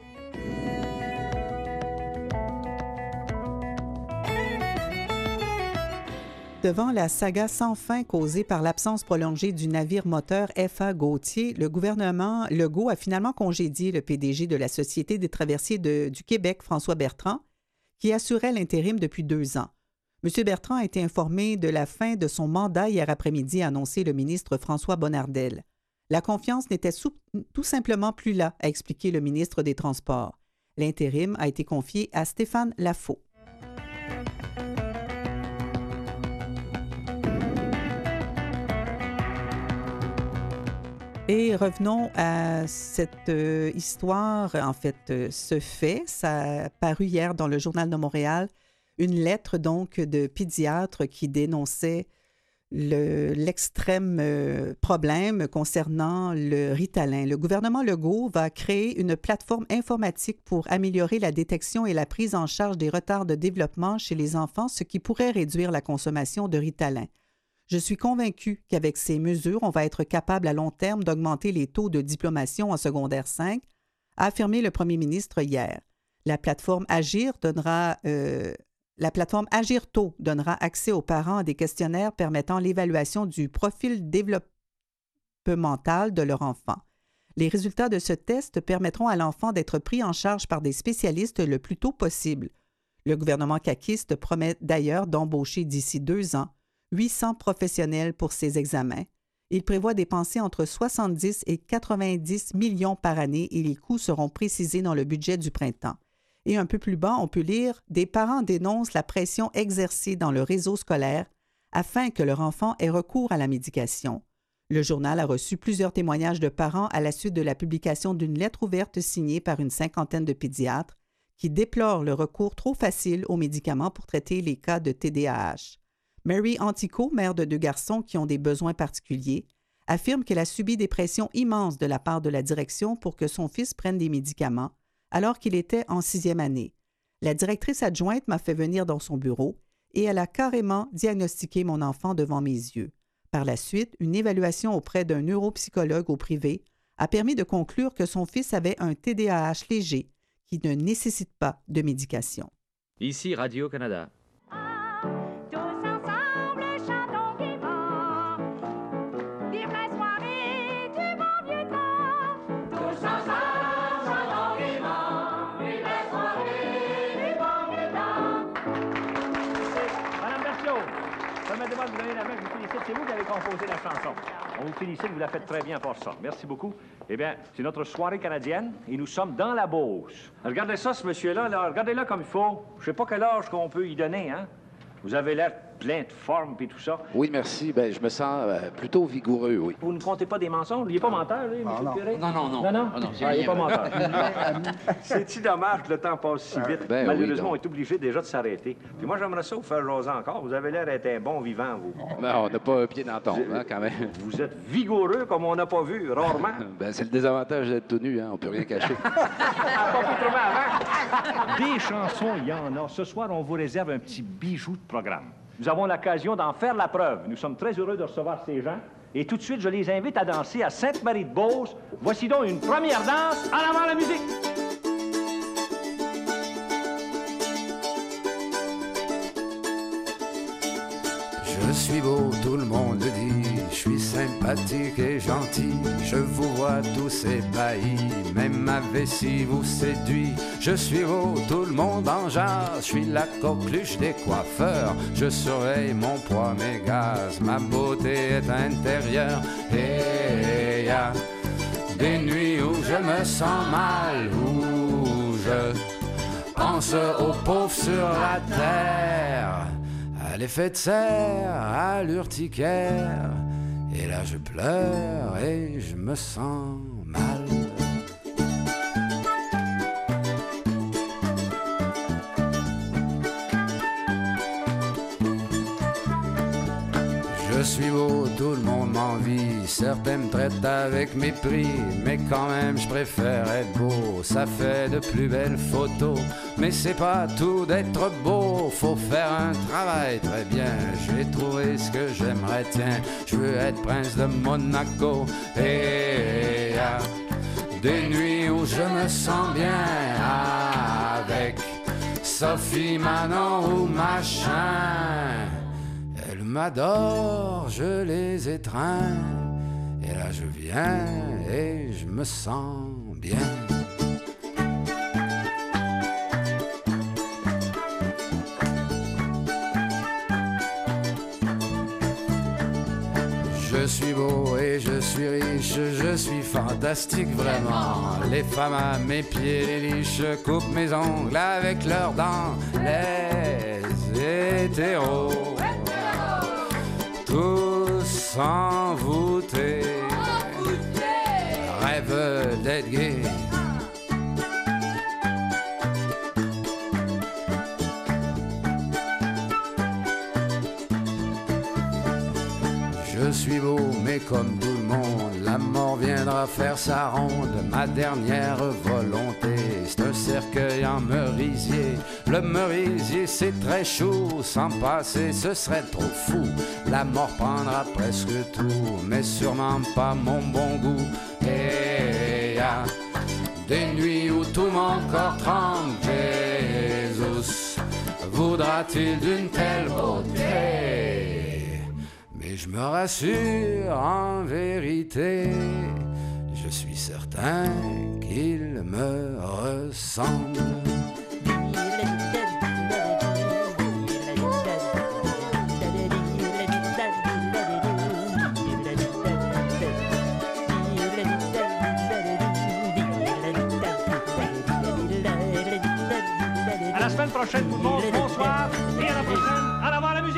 Devant la saga sans fin causée par l'absence prolongée du navire moteur F A Gauthier, le gouvernement Legault a finalement congédié le P D G de la Société des traversiers de, du Québec, François Bertrand, qui assurait l'intérim depuis deux ans. M. Bertrand a été informé de la fin de son mandat hier après-midi, a annoncé le ministre François Bonnardel. La confiance n'était sou- tout simplement plus là, a expliqué le ministre des Transports. L'intérim a été confié à Stéphane Lafaux. Et revenons à cette euh, histoire, en fait, euh, ce fait. Ça a paru hier dans le Journal de Montréal, une lettre donc de pédiatre qui dénonçait le, l'extrême euh, problème concernant le Ritalin. Le gouvernement Legault va créer une plateforme informatique pour améliorer la détection et la prise en charge des retards de développement chez les enfants, ce qui pourrait réduire la consommation de Ritalin. Je suis convaincu qu'avec ces mesures, on va être capable à long terme d'augmenter les taux de diplomation en secondaire cinq, a affirmé le premier ministre hier. La plateforme Agir donnera, euh, la plateforme Agir Tôt donnera accès aux parents à des questionnaires permettant l'évaluation du profil développemental de leur enfant. Les résultats de ce test permettront à l'enfant d'être pris en charge par des spécialistes le plus tôt possible. Le gouvernement caquiste promet d'ailleurs d'embaucher d'ici deux ans huit cents professionnels pour ces examens. Il prévoit dépenser entre soixante-dix et quatre-vingt-dix millions par année et les coûts seront précisés dans le budget du printemps. Et un peu plus bas, on peut lire « Des parents dénoncent la pression exercée dans le réseau scolaire afin que leur enfant ait recours à la médication ». Le journal a reçu plusieurs témoignages de parents à la suite de la publication d'une lettre ouverte signée par une cinquantaine de pédiatres qui déplorent le recours trop facile aux médicaments pour traiter les cas de T D A H. Mary Antico, mère de deux garçons qui ont des besoins particuliers, affirme qu'elle a subi des pressions immenses de la part de la direction pour que son fils prenne des médicaments, alors qu'il était en sixième année. La directrice adjointe m'a fait venir dans son bureau et elle a carrément diagnostiqué mon enfant devant mes yeux. Par la suite, une évaluation auprès d'un neuropsychologue au privé a permis de conclure que son fils avait un T D A H léger qui ne nécessite pas de médication. Ici Radio-Canada. Permettez-moi de vous donner la main, je vous félicite. C'est vous qui avez composé la chanson. On vous félicite, vous la faites très bien pour ça. Merci beaucoup. Eh bien, c'est notre soirée canadienne et nous sommes dans la Beauce. Regardez ça, ce monsieur-là, là. Regardez-le comme il faut. Je sais pas quel âge qu'on peut y donner, hein. Vous avez l'air plein de forme et tout ça. Oui, merci. Ben, je me sens euh, plutôt vigoureux, oui. Vous ne comptez pas des mensonges? Il n'est pas menteur, lui, M. non. Curé? Non, non, non. Non, non? Ah, non, c'est Ah, il n'est rien. pas menteur. C'est-tu dommage que le temps passe si vite? Ben oui, Malheureusement, donc. on est obligé déjà de s'arrêter. Puis moi, j'aimerais ça vous faire jaser encore. Vous avez l'air d'être un bon vivant, vous. Ben, on n'a pas un pied dans la tombe, hein, quand même. Vous êtes vigoureux comme on n'a pas vu, rarement. Ben, c'est le désavantage d'être tout nu, hein. On peut rien cacher. Pas pu trouver avant. Des chansons, il y en a. Ce soir, on vous réserve un petit bijou de programme. Nous avons l'occasion d'en faire la preuve. Nous sommes très heureux de recevoir ces gens. Et tout de suite, je les invite à danser à Sainte-Marie-de-Beauce. Voici donc une première danse. En avant la musique! Je suis beau, tout le monde le dit, je suis sympathique et gentil, je vous vois tous ébahis, même ma vessie vous séduit. Je suis beau, tout le monde en jase, je suis la coqueluche des coiffeurs, je surveille mon poids, mes gaz, ma beauté est intérieure. Et y a des nuits où je me sens mal, où je pense aux pauvres sur la terre, à l'effet de serre, à l'urticaire. Et là je pleure et je me sens mal. Je suis beau, tout le monde m'envie, certains me traitent avec mépris, mais quand même je préfère être beau, ça fait de plus belles photos. Mais c'est pas tout d'être beau, faut faire un travail très bien. J'ai trouvé ce que j'aimerais, tiens, je veux être prince de Monaco. Et y a des nuits où je me sens bien avec Sophie, Manon ou machin. Elles m'adorent, je les étreins, et là je viens et je me sens bien. Je suis beau et je suis riche, je suis fantastique vraiment. Les femmes à mes pieds, les liches, coupent mes ongles avec leurs dents. Les hétéros, tous envoûtés, rêvent d'être gays. Je suis beau, mais comme tout le monde, la mort viendra faire sa ronde. Ma dernière volonté, c'est un cercueil en merisier. Le merisier, c'est très chaud, sans passer, ce serait trop fou. La mort prendra presque tout, mais sûrement pas mon bon goût. Et y a des nuits où tout mon corps tremble. Jésus, voudra-t-il d'une telle beauté? Mais je me rassure, en vérité, je suis certain qu'il me ressemble. À la semaine prochaine, tout le monde. Bonsoir. Et à la prochaine. En avant la musique.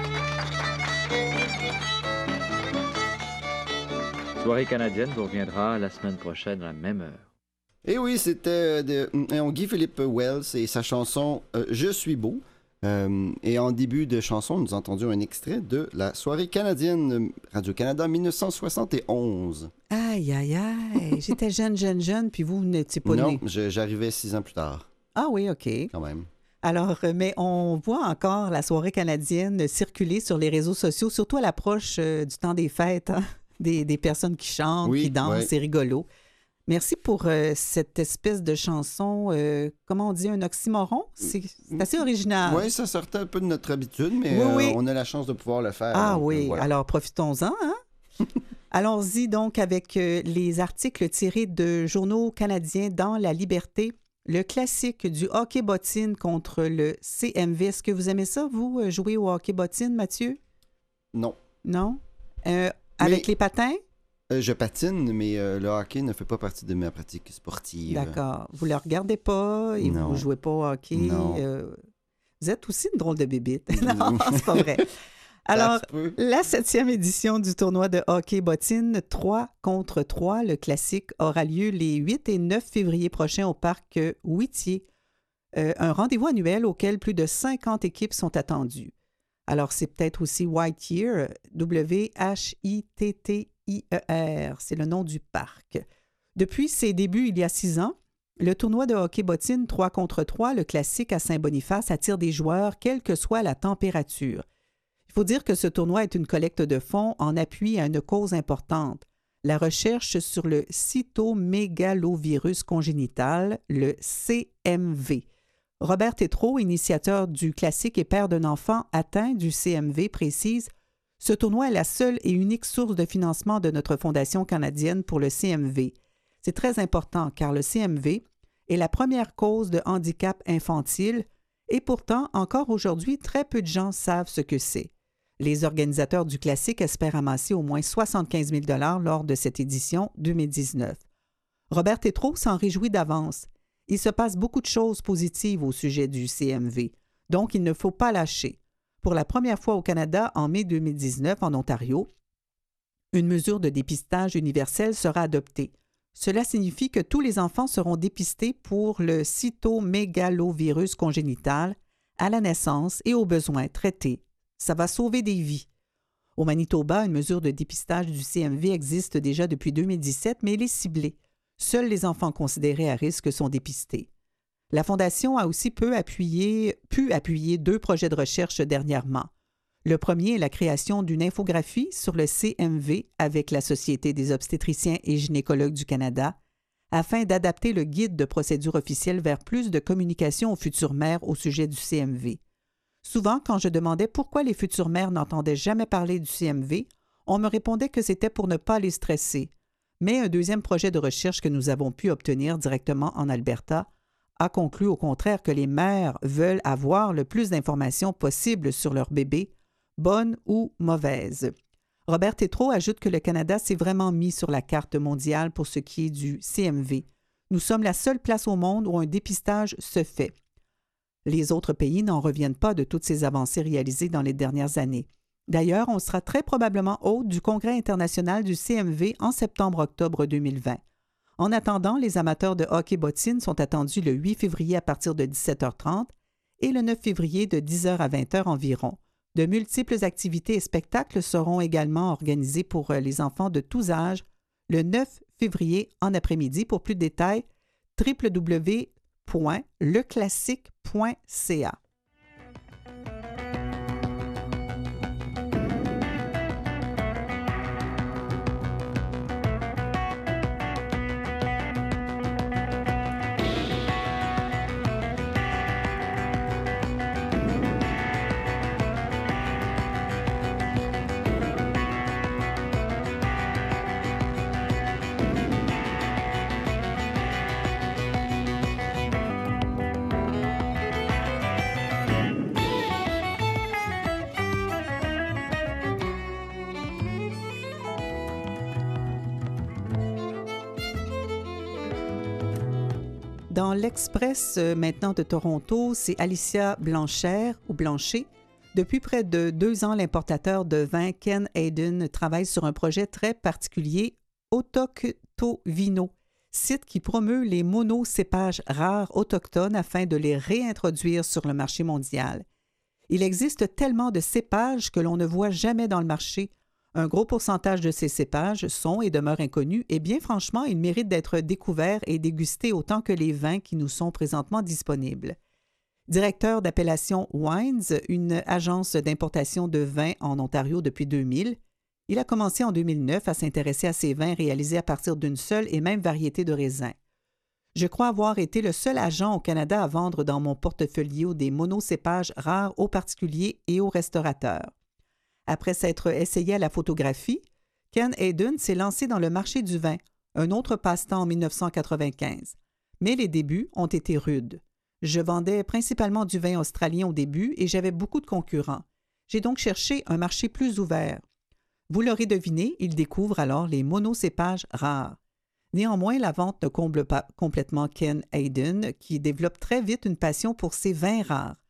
Soirée canadienne vous reviendra la semaine prochaine à la même heure. Et oui, c'était de euh, Guy-Philippe Wells et sa chanson euh, « Je suis beau ». Euh, et en début de chanson, nous entendions un extrait de la soirée canadienne Radio-Canada mille neuf cent soixante et onze. Aïe, aïe, aïe. J'étais jeune, jeune, jeune, puis vous, vous n'étiez pas Non, né. je- j'arrivais six ans plus tard, Ah oui, OK. quand même. Alors, euh, mais on voit encore la soirée canadienne circuler sur les réseaux sociaux, surtout à l'approche euh, du temps des fêtes, hein? des, des personnes qui chantent, Oui, qui dansent, ouais. c'est rigolo. Merci pour euh, cette espèce de chanson, euh, comment on dit, un oxymoron? C'est c'est assez original. Oui, ça sortait un peu de notre habitude, mais Oui, euh, oui. on a la chance de pouvoir le faire. Ah donc, oui, euh, voilà. alors profitons-en. Hein? Allons-y donc avec euh, les articles tirés de journaux canadiens dans La Liberté. Le classique du hockey bottine contre le C M V. Est-ce que vous aimez ça, vous, euh, jouer au hockey bottine, Mathieu? Non. Non? Euh, avec Mais- les patins? Euh, je patine, mais euh, le hockey ne fait pas partie de ma pratique sportive. D'accord. Vous ne le regardez pas et Non. vous ne jouez pas au hockey. Non. euh, Vous êtes aussi une drôle de bébite. Non, c'est pas vrai. Alors, la septième édition du tournoi de hockey bottine trois contre trois, le classique, aura lieu les huit et neuf février prochains au parc Whittier. Euh, un rendez-vous annuel auquel plus de cinquante équipes sont attendues. Alors, c'est peut-être aussi Whittier, W H I T T I E R, c'est le nom du parc. Depuis ses débuts il y a six ans, le tournoi de hockey bottine trois contre trois, le classique à Saint-Boniface, attire des joueurs, quelle que soit la température. Il faut dire que ce tournoi est une collecte de fonds en appui à une cause importante, la recherche sur le cytomégalovirus congénital, le C M V. Robert Tétrault, initiateur du classique et père d'un enfant atteint du C M V, précise « Ce tournoi est la seule et unique source de financement de notre Fondation canadienne pour le C M V. C'est très important car le C M V est la première cause de handicap infantile et pourtant, encore aujourd'hui, très peu de gens savent ce que c'est. Les organisateurs du classique espèrent amasser au moins soixante-quinze mille dollars lors de cette édition deux mille dix-neuf. Robert Tétrault s'en réjouit d'avance. Il se passe beaucoup de choses positives au sujet du C M V, donc il ne faut pas lâcher. Pour la première fois au Canada, en mai deux mille dix-neuf, en Ontario, une mesure de dépistage universel sera adoptée. Cela signifie que tous les enfants seront dépistés pour le cytomégalovirus congénital à la naissance et au besoin traités. Ça va sauver des vies. Au Manitoba, une mesure de dépistage du C M V existe déjà depuis deux mille dix-sept, mais elle est ciblée. Seuls les enfants considérés à risque sont dépistés. La Fondation a aussi peu appuyé, pu appuyer deux projets de recherche dernièrement. Le premier est la création d'une infographie sur le C M V avec la Société des obstétriciens et gynécologues du Canada, afin d'adapter le guide de procédure officielle vers plus de communication aux futures mères au sujet du C M V. Souvent, quand je demandais pourquoi les futures mères n'entendaient jamais parler du C M V, on me répondait que c'était pour ne pas les stresser. Mais un deuxième projet de recherche que nous avons pu obtenir directement en Alberta a conclu au contraire que les mères veulent avoir le plus d'informations possible sur leur bébé, bonnes ou mauvaises. Robert Tétrault ajoute que le Canada s'est vraiment mis sur la carte mondiale pour ce qui est du C M V. Nous sommes la seule place au monde où un dépistage se fait. Les autres pays n'en reviennent pas de toutes ces avancées réalisées dans les dernières années. D'ailleurs, on sera très probablement hôte du Congrès international du C M V en septembre-octobre deux mille vingt. En attendant, les amateurs de hockey bottine sont attendus le huit février à partir de dix-sept heures trente et le neuf février de dix heures à vingt heures environ. De multiples activités et spectacles seront également organisés pour les enfants de tous âges le neuf février en après-midi. Pour plus de détails, w w w point le classique point c a. Dans l'Express euh, maintenant de Toronto, c'est Alicia Blanchère ou Blanchet. Depuis près de deux ans, l'importateur de vin Ken Hayden travaille sur un projet très particulier, Autoctovino, site qui promeut les monocépages rares autochtones afin de les réintroduire sur le marché mondial. Il existe tellement de cépages que l'on ne voit jamais dans le marché. Un gros pourcentage de ces cépages sont et demeurent inconnus et bien franchement, ils méritent d'être découverts et dégustés autant que les vins qui nous sont présentement disponibles. Directeur d'appellation Wines, une agence d'importation de vins en Ontario depuis deux mille, il a commencé en deux mille neuf à s'intéresser à ces vins réalisés à partir d'une seule et même variété de raisins. Je crois avoir été le seul agent au Canada à vendre dans mon portfolio des monocépages rares aux particuliers et aux restaurateurs. Après s'être essayé à la photographie, Ken Hayden s'est lancé dans le marché du vin, un autre passe-temps en mille neuf cent quatre-vingt-quinze. Mais les débuts ont été rudes. Je vendais principalement du vin australien au début et j'avais beaucoup de concurrents. J'ai donc cherché un marché plus ouvert. Vous l'aurez deviné, il découvre alors les monocépages rares. Néanmoins, la vente ne comble pas complètement Ken Hayden, qui développe très vite une passion pour ses vins rares.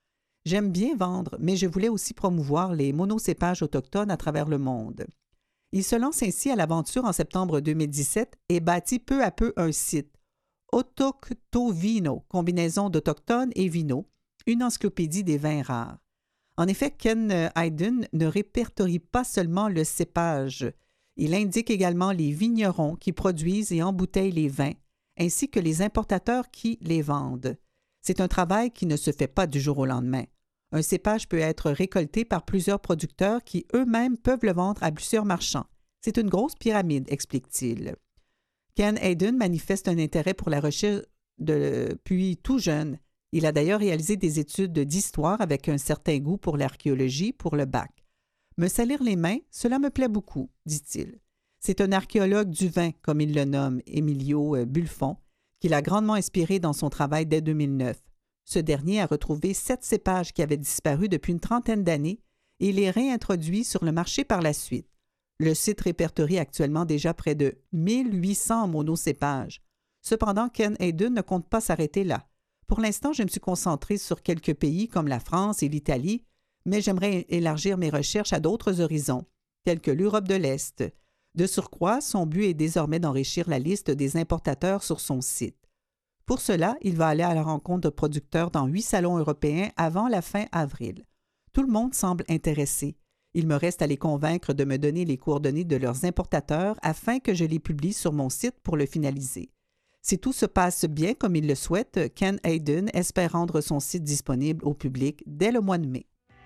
J'aime bien vendre, mais je voulais aussi promouvoir les monocépages autochtones à travers le monde. Il se lance ainsi à l'aventure en septembre deux mille dix-sept et bâtit peu à peu un site, Autoctovino, combinaison d'autochtones et vino, une encyclopédie des vins rares. En effet, Ken Hayden ne répertorie pas seulement le cépage, il indique également les vignerons qui produisent et embouteillent les vins, ainsi que les importateurs qui les vendent. C'est un travail qui ne se fait pas du jour au lendemain. Un cépage peut être récolté par plusieurs producteurs qui eux-mêmes peuvent le vendre à plusieurs marchands. C'est une grosse pyramide, explique-t-il. Ken Hayden manifeste un intérêt pour la recherche depuis tout jeune. Il a d'ailleurs réalisé des études d'histoire avec un certain goût pour l'archéologie pour le bac. Me salir les mains, cela me plaît beaucoup, dit-il. C'est un archéologue du vin, comme il le nomme, Emilio Bulfon, qui l'a grandement inspiré dans son travail dès deux mille neuf. Ce dernier a retrouvé sept cépages qui avaient disparu depuis une trentaine d'années et les réintroduit sur le marché par la suite. Le site répertorie actuellement déjà près de mille huit cents monocépages. Cependant, Ken Hayden ne compte pas s'arrêter là. Pour l'instant, je me suis concentré sur quelques pays comme la France et l'Italie, mais j'aimerais élargir mes recherches à d'autres horizons, tels que l'Europe de l'Est. De surcroît, son but est désormais d'enrichir la liste des importateurs sur son site. Pour cela, il va aller à la rencontre de producteurs dans huit salons européens avant la fin avril. Tout le monde semble intéressé. Il me reste à les convaincre de me donner les coordonnées de leurs importateurs afin que je les publie sur mon site pour le finaliser. Si tout se passe bien comme il le souhaite, Ken Hayden espère rendre son site disponible au public dès le mois de mai.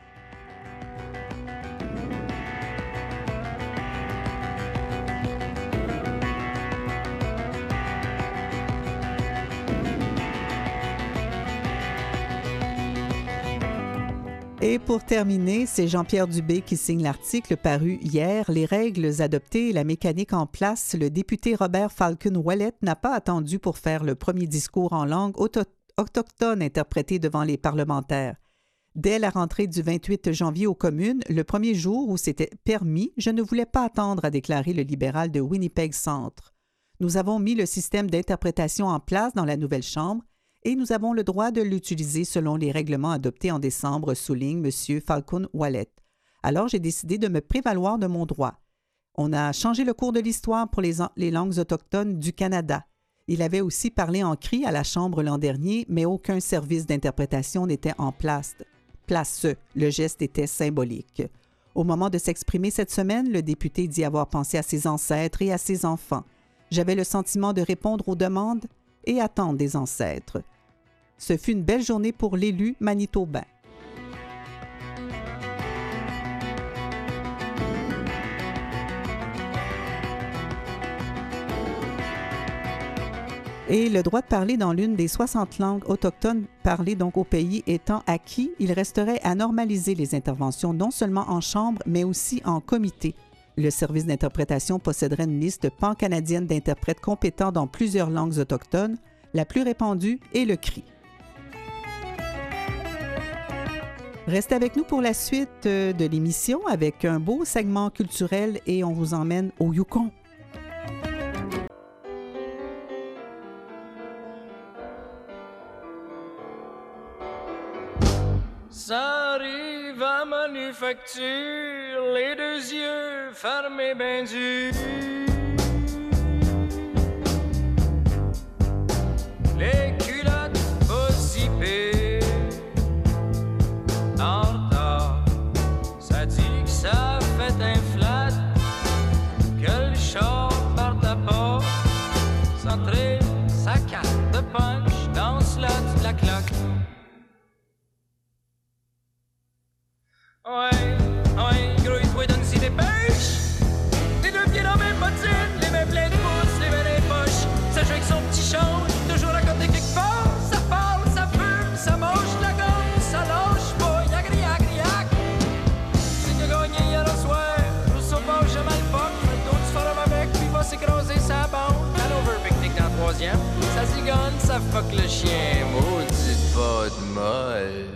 Et pour terminer, c'est Jean-Pierre Dubé qui signe l'article paru hier. Les règles adoptées et la mécanique en place, le député Robert Falcon-Ouellet n'a pas attendu pour faire le premier discours en langue auto- autochtone interprété devant les parlementaires. Dès la rentrée du vingt-huit janvier aux communes, le premier jour où c'était permis, je ne voulais pas attendre, a déclaré le libéral de Winnipeg Centre. Nous avons mis le système d'interprétation en place dans la nouvelle Chambre et nous avons le droit de l'utiliser selon les règlements adoptés en décembre, souligne M. Falcon-Ouellet. Alors, j'ai décidé de me prévaloir de mon droit. On a changé le cours de l'histoire pour les, les langues autochtones du Canada. Il avait aussi parlé en cri à la Chambre l'an dernier, mais aucun service d'interprétation n'était en place. Place, le geste était symbolique. Au moment de s'exprimer cette semaine, le député dit avoir pensé à ses ancêtres et à ses enfants. J'avais le sentiment de répondre aux demandes et attentes des ancêtres. Ce fut une belle journée pour l'élu manitobain. Et le droit de parler dans l'une des soixante langues autochtones parlées donc au pays étant acquis, il resterait à normaliser les interventions non seulement en chambre, mais aussi en comité. Le service d'interprétation posséderait une liste pan-canadienne d'interprètes compétents dans plusieurs langues autochtones. La plus répandue est le cri. Restez avec nous pour la suite de l'émission avec un beau segment culturel et on vous emmène au Yukon. Ça arrive à manufacture, les deux yeux fermés ben durs. Les culottes pas zippées, en retard, ça dit que ça fait un flat, que le char part à pas, centré, sa carte de punch dans le slot de la cloque. Ouais, ouais, grouille-toi, donne-y des pêches. Les deux pieds dans mes bottines, les mains pleines de pouces, les mains dans les poches. Ça joue avec son petit change, toujours à côté quelque part. Ça parle, ça fume, ça mange de la gomme, ça lâche pas, yag riac riac. C'est que gagné hier au soir, je sais pas, j'ai mal pas. Fait le dos du forum avec, puis va s'écraser sa bande. Hanover pique-nique dans le troisième, ça zigonne, ça fuck le chien, maudite pas de molle.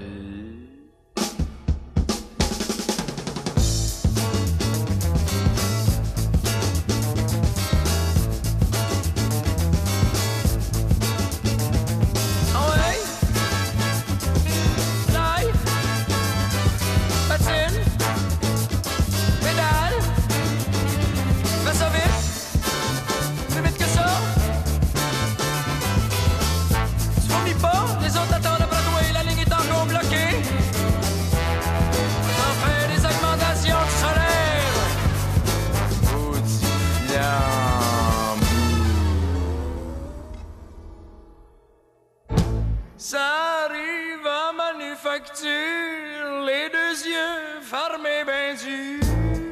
Ça arrive en manufacture, les deux yeux fermés ben durs.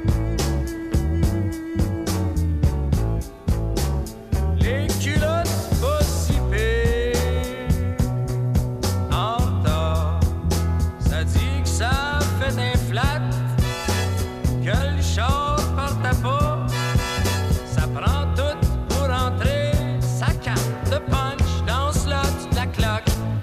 Les culottes pas si pires, en retard, ça dit que ça fait un flat, que le char part à pas, ça prend tout pour entrer, sa carte de punch dans le slot de la cloque.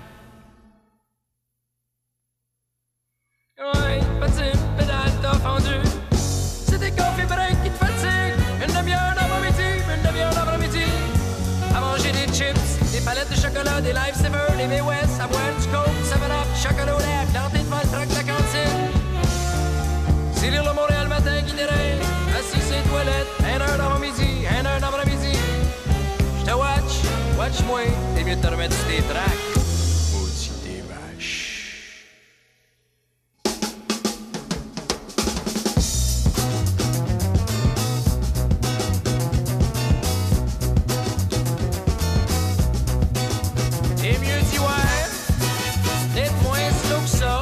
Ouais, patine, pédale, t'as fondu. C'est tes coffee breaks qui te fatiguent. Une demi-heure d'avant-midi, une demi-heure d'avant-midi. À manger des chips, des palettes de chocolat, des Lifesaver, des May West, à boire du coke, seven up, chocolat au lait, planter devant le truck de la cantine. C'est lire le Montréal matin qui dirait, assis sur les toilettes, une heure d'avant-midi, une heure d'avant-midi. J'te watch, watch-moi, t'es mieux de te remettre sur tes tracks. Maudit des vaches. T'es mieux d'y ouais, d'être moins slow que ça,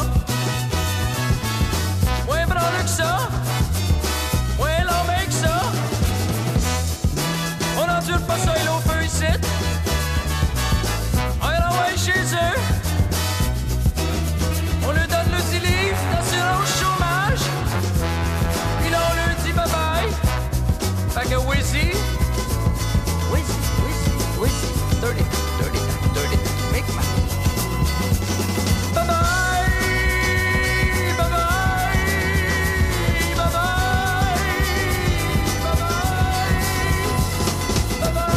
moins branleux que ça, moins lambé que ça. On endure pas ça, il est au feu ici. On est renvoyé chez eux. On leur donne le dix livres d'assurance chômage. Puis là on leur dit bye bye. Fait que Wizzy, Wizzy, Wizzy, Wizzy, dirty, dirty, dirty, make my bye bye, bye bye, bye bye, bye bye, bye bye,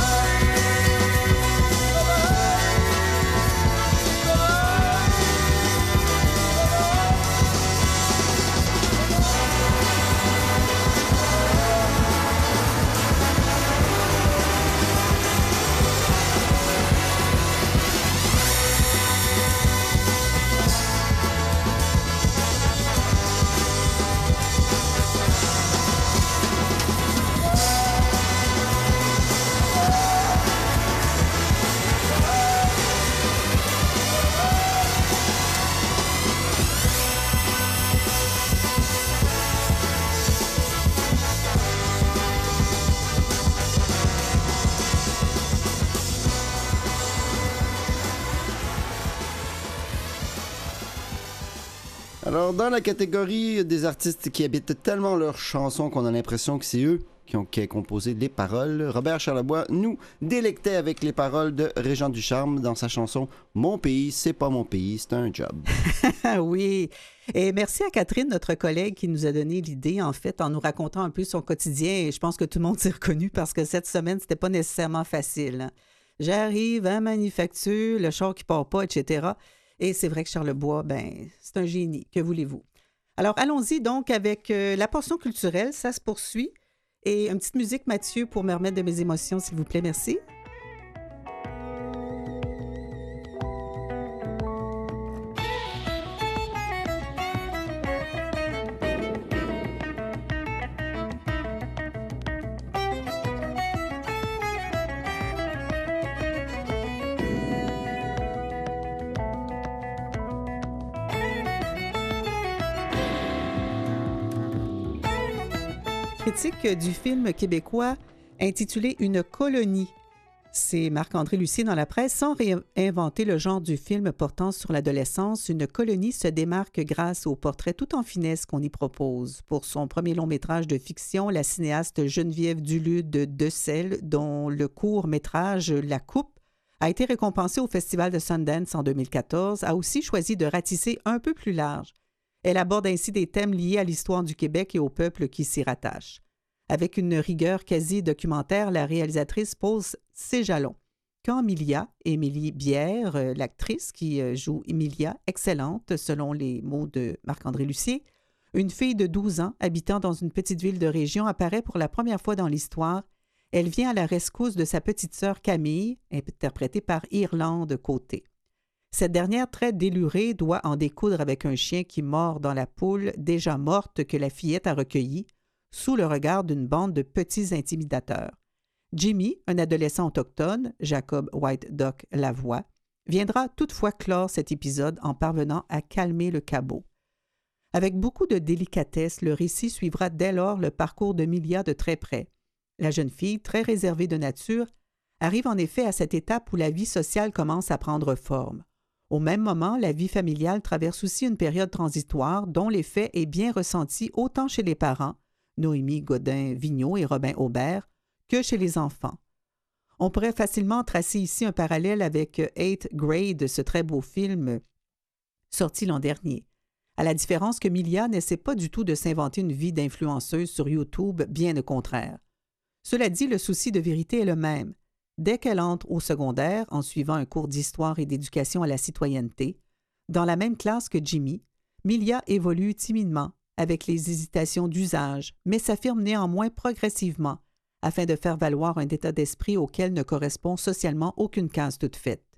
Alors, dans la catégorie des artistes qui habitent tellement leurs chansons qu'on a l'impression que c'est eux qui ont, qui ont composé les paroles, Robert Charlebois nous délectait avec les paroles de Régent Ducharme dans sa chanson « Mon pays, c'est pas mon pays, c'est un job ». Oui. Et merci à Catherine, notre collègue, qui nous a donné l'idée, en fait, en nous racontant un peu son quotidien. Et je pense que tout le monde s'est reconnu parce que cette semaine, c'était pas nécessairement facile, hein. J'arrive à manufacture, le char qui part pas, et cetera. Et c'est vrai que Charlebois, ben, c'est un génie. Que voulez-vous? Alors, allons-y donc avec euh, la portion culturelle. Ça se poursuit. Et une petite musique, Mathieu, pour me remettre de mes émotions, s'il vous plaît. Merci. Critique du film québécois intitulé « Une colonie ». C'est Marc-André Lucier dans la presse. Sans réinventer le genre du film portant sur l'adolescence, Une colonie se démarque grâce au portrait tout en finesse qu'on y propose. Pour son premier long-métrage de fiction, la cinéaste Geneviève Dulude de Decelles, dont le court-métrage La Coupe a été récompensé au Festival de Sundance en deux mille quatorze, a aussi choisi de ratisser un peu plus large. Elle aborde ainsi des thèmes liés à l'histoire du Québec et au peuple qui s'y rattache. Avec une rigueur quasi documentaire, la réalisatrice pose ses jalons. Quand Emilia, Émilie Bière, euh, l'actrice qui euh, joue Emilia, excellente selon les mots de Marc-André Lucier, une fille de douze ans habitant dans une petite ville de région apparaît pour la première fois dans l'histoire. Elle vient à la rescousse de sa petite sœur Camille, interprétée par Irlande Côté. Cette dernière, très délurée, doit en découdre avec un chien qui mord dans la poule déjà morte que la fillette a recueillie, sous le regard d'une bande de petits intimidateurs. Jimmy, un adolescent autochtone, Jacob White Duck Lavoie, viendra toutefois clore cet épisode en parvenant à calmer le cabot. Avec beaucoup de délicatesse, le récit suivra dès lors le parcours de Milia de très près. La jeune fille, très réservée de nature, arrive en effet à cette étape où la vie sociale commence à prendre forme. Au même moment, la vie familiale traverse aussi une période transitoire dont l'effet est bien ressenti autant chez les parents, Noémie Godin-Vigneault et Robin Aubert, que chez les enfants. On pourrait facilement tracer ici un parallèle avec Eighth Grade, ce très beau film sorti l'an dernier. À la différence que Milia n'essaie pas du tout de s'inventer une vie d'influenceuse sur YouTube, bien au contraire. Cela dit, le souci de vérité est le même. Dès qu'elle entre au secondaire, en suivant un cours d'histoire et d'éducation à la citoyenneté, dans la même classe que Jimmy, Milia évolue timidement, avec les hésitations d'usage, mais s'affirme néanmoins progressivement, afin de faire valoir un état d'esprit auquel ne correspond socialement aucune case toute faite.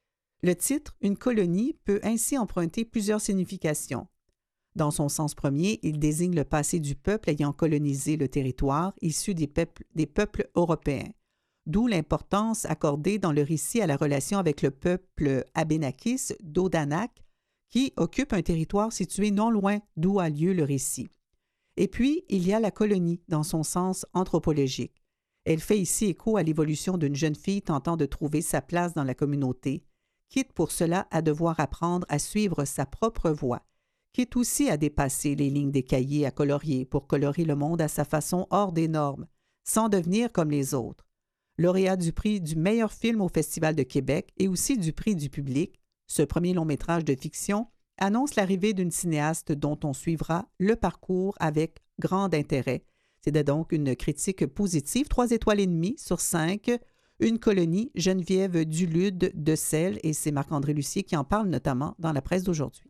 Le titre « Une colonie » peut ainsi emprunter plusieurs significations. Dans son sens premier, il désigne le passé du peuple ayant colonisé le territoire issu des peuples, des peuples européens, d'où l'importance accordée dans le récit à la relation avec le peuple Abénakis d'Odanak, qui occupe un territoire situé non loin d'où a lieu le récit. Et puis, il y a la colonie dans son sens anthropologique. Elle fait ici écho à l'évolution d'une jeune fille tentant de trouver sa place dans la communauté, quitte pour cela à devoir apprendre à suivre sa propre voie, quitte aussi à dépasser les lignes des cahiers à colorier pour colorer le monde à sa façon hors des normes, sans devenir comme les autres. Lauréat du prix du meilleur film au Festival de Québec et aussi du prix du public, ce premier long-métrage de fiction annonce l'arrivée d'une cinéaste dont on suivra le parcours avec grand intérêt. C'est donc une critique positive, trois étoiles et demie sur cinq. Une colonie, Geneviève Dulude de Selle, et c'est Marc-André Lucier qui en parle notamment dans la presse d'aujourd'hui.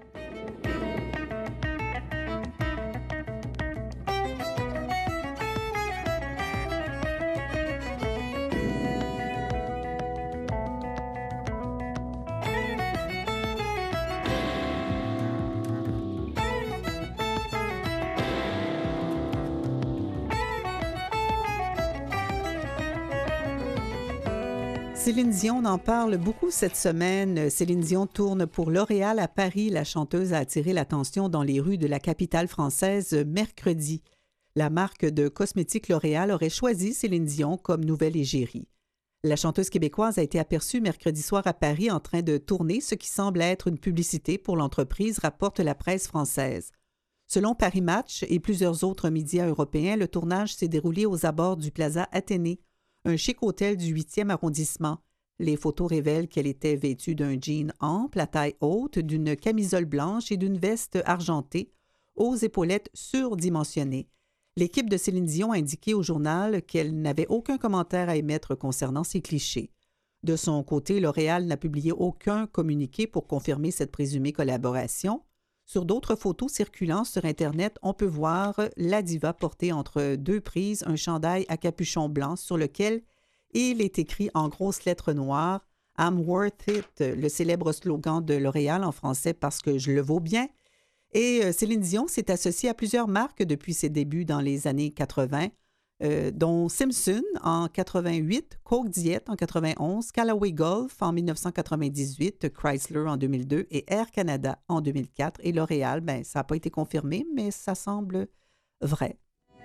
Céline Dion en parle beaucoup cette semaine. Céline Dion tourne pour L'Oréal à Paris. La chanteuse a attiré l'attention dans les rues de la capitale française mercredi. La marque de cosmétiques L'Oréal aurait choisi Céline Dion comme nouvelle égérie. La chanteuse québécoise a été aperçue mercredi soir à Paris en train de tourner ce qui semble être une publicité pour l'entreprise, rapporte la presse française. Selon Paris Match et plusieurs autres médias européens, le tournage s'est déroulé aux abords du Plaza Athénée, un chic hôtel du huitième arrondissement. Les photos révèlent qu'elle était vêtue d'un jean ample à taille haute, d'une camisole blanche et d'une veste argentée aux épaulettes surdimensionnées. L'équipe de Céline Dion a indiqué au journal qu'elle n'avait aucun commentaire à émettre concernant ces clichés. De son côté, L'Oréal n'a publié aucun communiqué pour confirmer cette présumée collaboration. Sur d'autres photos circulant sur Internet, on peut voir la diva porter entre deux prises un chandail à capuchon blanc sur lequel il est écrit en grosses lettres noires « I'm worth it », le célèbre slogan de L'Oréal en français « parce que je le vaux bien ». Et Céline Dion s'est associée à plusieurs marques depuis ses débuts dans les années quatre-vingt, euh, dont Simpson en quatre-vingt-huit, Coke Diet en quatre-vingt-onze, Callaway Golf en dix-neuf cent quatre-vingt-dix-huit, Chrysler en deux mille deux et Air Canada en deux mille quatre. Et L'Oréal, ben, ça n'a pas été confirmé, mais ça semble vrai.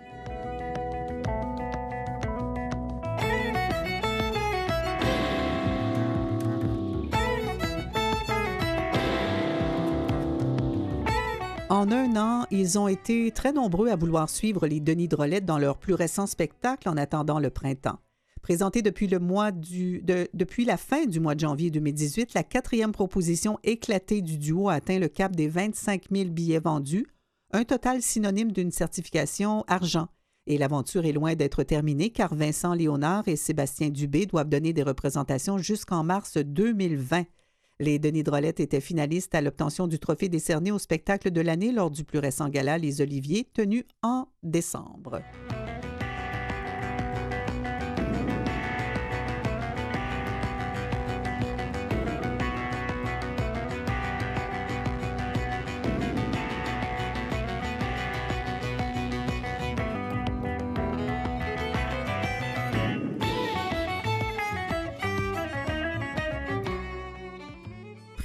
En un an, ils ont été très nombreux à vouloir suivre les Denis Drolet dans leur plus récent spectacle en attendant le printemps. Présenté depuis, le mois du, de, depuis la fin du mois de janvier deux mille dix-huit, la quatrième proposition éclatée du duo a atteint le cap des vingt-cinq mille billets vendus, un total synonyme d'une certification argent. Et l'aventure est loin d'être terminée car Vincent Léonard et Sébastien Dubé doivent donner des représentations jusqu'en mars deux mille vingt. Les Denis Drolet étaient finalistes à l'obtention du trophée décerné au spectacle de l'année lors du plus récent gala Les Oliviers, tenu en décembre.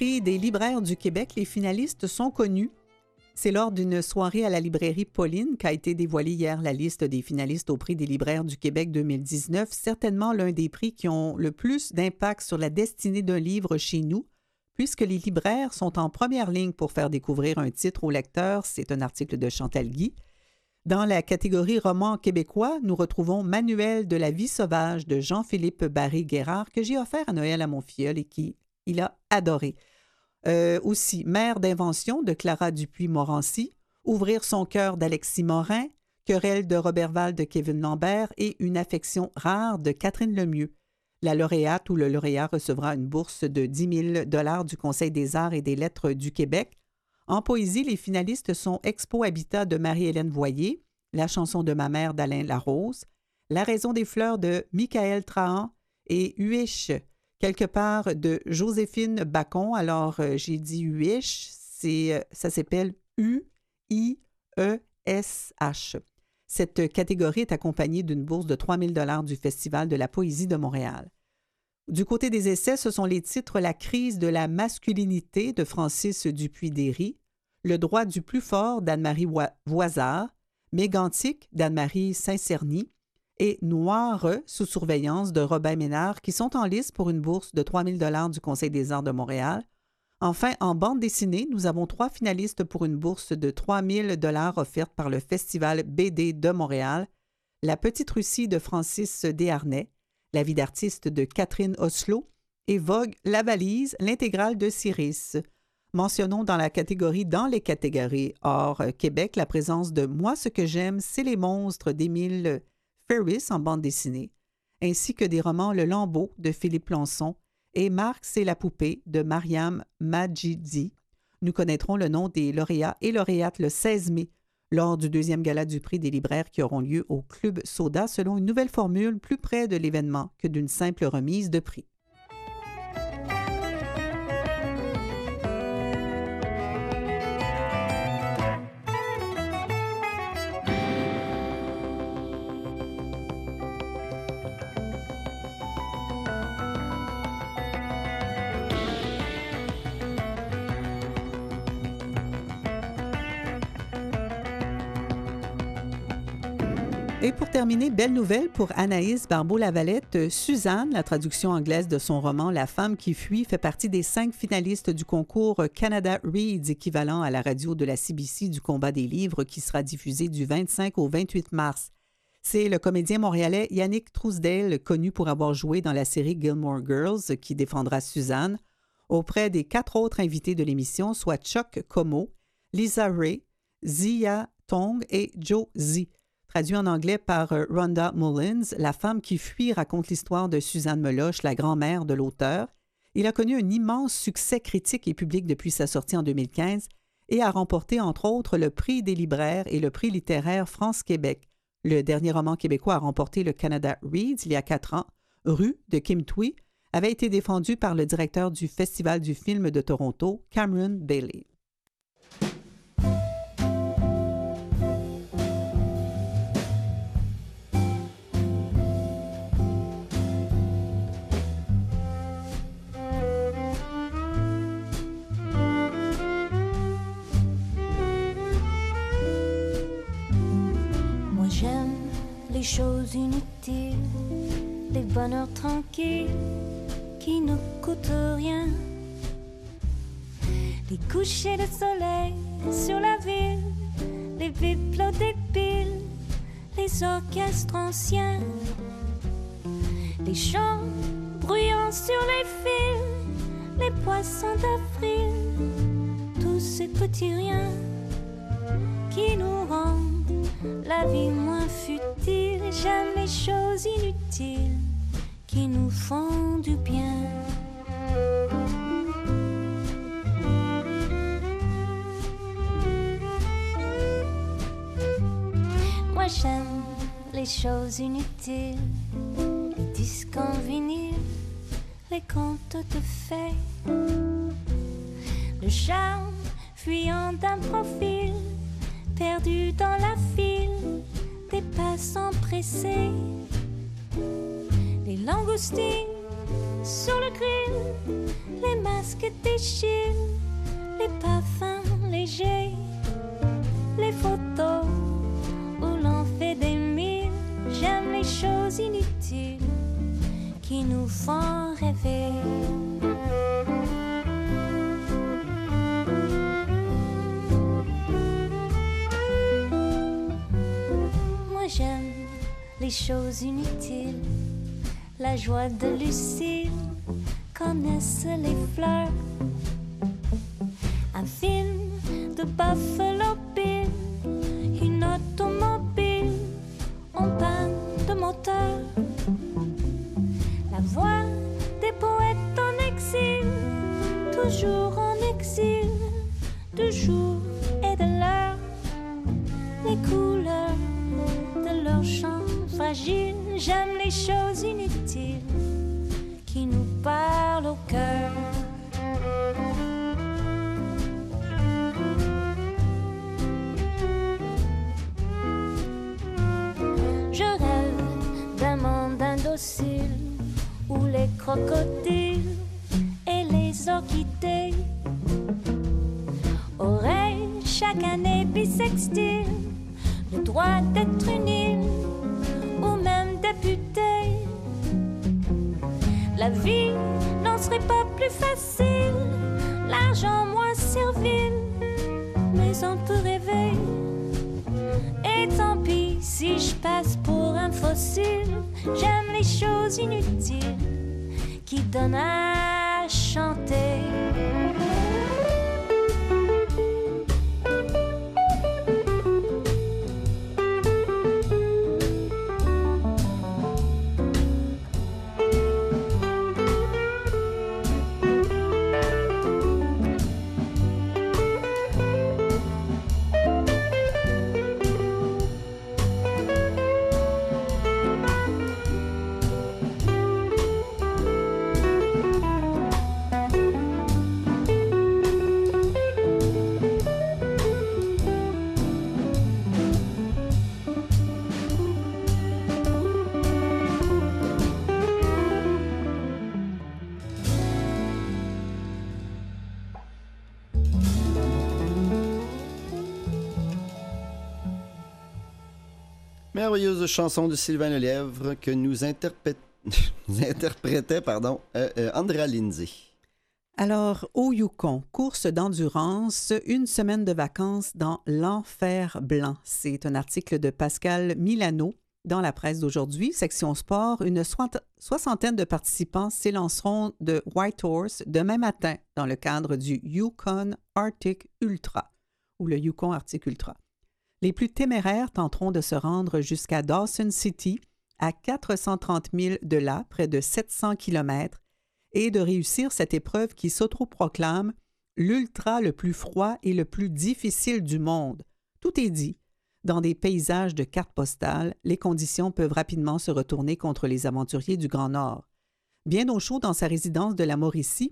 prix des libraires du Québec, les finalistes sont connus. C'est lors d'une soirée à la librairie Pauline qu'a été dévoilée hier la liste des finalistes au prix des libraires du Québec deux mille dix-neuf, certainement l'un des prix qui ont le plus d'impact sur la destinée d'un livre chez nous, puisque les libraires sont en première ligne pour faire découvrir un titre au lecteur. C'est un article de Chantal Guy. Dans la catégorie roman québécois, nous retrouvons Manuel de la vie sauvage de Jean-Philippe Barré-Guérard que j'ai offert à Noël à mon filleul et qui il a adoré. Euh, aussi, Mère d'invention de Clara Dupuis-Morancy, Ouvrir son cœur d'Alexis Morin, Querelle de Roberval de Kevin Lambert et Une affection rare de Catherine Lemieux. La lauréate ou le lauréat recevra une bourse de dix mille dollars du Conseil des arts et des lettres du Québec. En poésie, les finalistes sont Expo Habitat de Marie-Hélène Voyer, La chanson de ma mère d'Alain Larose, La raison des fleurs de Michael Trahan et Huiche, quelque part de Joséphine Bacon. Alors, euh, j'ai dit Huiche, c'est, euh, ça s'appelle U I E S H. Cette catégorie est accompagnée d'une bourse de trois mille dollars du Festival de la poésie de Montréal. Du côté des essais, ce sont les titres La crise de la masculinité de Francis Dupuis-Déry, Le droit du plus fort d'Anne-Marie Voisard, Mégantic d'Anne-Marie Saint-Cerny et Noire sous surveillance de Robin Ménard qui sont en lice pour une bourse de trois mille dollars du Conseil des arts de Montréal. Enfin, en bande dessinée, nous avons trois finalistes pour une bourse de trois mille dollars offerte par le Festival B D de Montréal, La Petite Russie de Francis Desharnais, La vie d'artiste de Catherine Oslo et Vogue La valise, l'intégrale de Cyrus. Mentionnons dans la catégorie dans les catégories hors Québec la présence de Moi ce que j'aime, c'est les monstres d'Émile Ferris en bande dessinée, ainsi que des romans Le Lambeau de Philippe Plançon et Marc c'est la poupée de Mariam Majidi. Nous connaîtrons le nom des lauréats et lauréates le seize mai lors du deuxième gala du prix des libraires qui auront lieu au Club Soda selon une nouvelle formule plus près de l'événement que d'une simple remise de prix. Et pour terminer, belle nouvelle pour Anaïs Barbeau-Lavalette. Suzanne, la traduction anglaise de son roman La femme qui fuit, fait partie des cinq finalistes du concours Canada Reads, équivalent à la radio de la C B C du combat des livres, qui sera diffusé du vingt-cinq au vingt-huit mars. C'est le comédien montréalais Yannick Trousdale, connu pour avoir joué dans la série Gilmore Girls, qui défendra Suzanne, auprès des quatre autres invités de l'émission, soit Chuck Como, Lisa Ray, Zia Tong et Joe Z. Traduit en anglais par Rhonda Mullins, La femme qui fuit raconte l'histoire de Suzanne Meloche, la grand-mère de l'auteur. Il a connu un immense succès critique et public depuis sa sortie en deux mille quinze et a remporté entre autres le prix des libraires et le prix littéraire France-Québec. Le dernier roman québécois à remporter le Canada Reads il y a quatre ans, Rue de Kim Thuy, avait été défendu par le directeur du Festival du film de Toronto, Cameron Bailey. J'aime les choses inutiles, les bonheurs tranquilles qui ne coûtent rien. Les couchers de soleil sur la ville, les bibelots des piles, les orchestres anciens, les chants bruyants sur les fils, les poissons d'avril, tous ces petits riens qui nous rendent la vie moins futile. J'aime les choses inutiles qui nous font du bien. Moi j'aime les choses inutiles, les disques en vinyle, les contes de fées, le charme fuyant d'un profil perdu dans la file des passants pressés, les langoustines sur le grill, les masques déchirent, les parfums légers, les photos où l'on fait des milles. J'aime les choses inutiles qui nous font rêver. Moi j'aime les choses inutiles, la joie de Lucille, connaissent les fleurs. Un film de Buffalo Bill, une automobile en panne de moteur. La voix des poètes en exil, toujours en exil, du jour et de l'heure. Les couleurs de leurs chants fragiles, j'aime les choses inutiles qui nous parlent au cœur. Je rêve d'un monde indocile où les crocodiles et les orchidées auraient chaque année bisextile le droit d'être une île ou même député. La vie n'en serait pas plus facile, l'argent moins servile, mais on peut rêver. Et tant pis si je passe pour un fossile, j'aime les choses inutiles qui donnent à chanter. Merveilleuse chanson de Sylvain Lelièvre que nous interprét... interprétait pardon, euh, euh, Andrea Lindsay. Alors, au Yukon, course d'endurance, une semaine de vacances dans l'enfer blanc. C'est un article de Pascal Milano dans la presse d'aujourd'hui. Section sport, une soixantaine de participants s'élanceront de Whitehorse demain matin dans le cadre du Yukon Arctic Ultra ou le Yukon Arctic Ultra. Les plus téméraires tenteront de se rendre jusqu'à Dawson City, à quatre cent trente milles de là, près de sept cents kilomètres, et de réussir cette épreuve qui s'autoproclame l'ultra le plus froid et le plus difficile du monde. Tout est dit. Dans des paysages de cartes postales, les conditions peuvent rapidement se retourner contre les aventuriers du Grand Nord. Bien au chaud dans sa résidence de la Mauricie,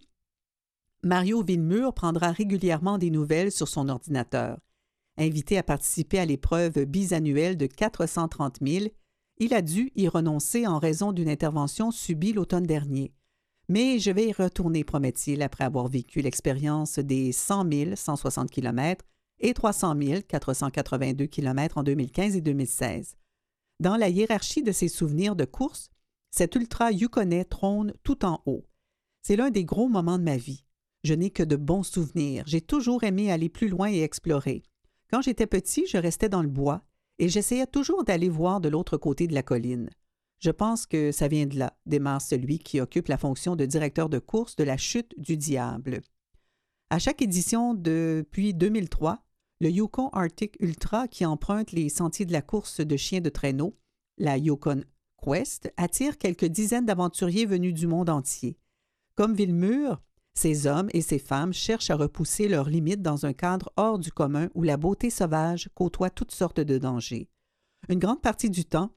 Mario Villemur prendra régulièrement des nouvelles sur son ordinateur. Invité à participer à l'épreuve bisannuelle de quatre cent trente milles, il a dû y renoncer en raison d'une intervention subie l'automne dernier. Mais je vais y retourner, promet-il, après avoir vécu l'expérience des cent milles, cent soixante kilomètres, et trois cents milles, quatre cent quatre-vingt-deux kilomètres en deux mille quinze et deux mille seize. Dans la hiérarchie de ses souvenirs de course, cet ultra yukonais trône tout en haut. C'est l'un des gros moments de ma vie. Je n'ai que de bons souvenirs. J'ai toujours aimé aller plus loin et explorer. Quand j'étais petit, je restais dans le bois et j'essayais toujours d'aller voir de l'autre côté de la colline. Je pense que ça vient de là, démarre celui qui occupe la fonction de directeur de course de la Chute du Diable. À chaque édition depuis deux mille trois, le Yukon Arctic Ultra, qui emprunte les sentiers de la course de chiens de traîneau, la Yukon Quest, attire quelques dizaines d'aventuriers venus du monde entier. Comme Villemur, ces hommes et ces femmes cherchent à repousser leurs limites dans un cadre hors du commun où la beauté sauvage côtoie toutes sortes de dangers. Une grande partie du temps,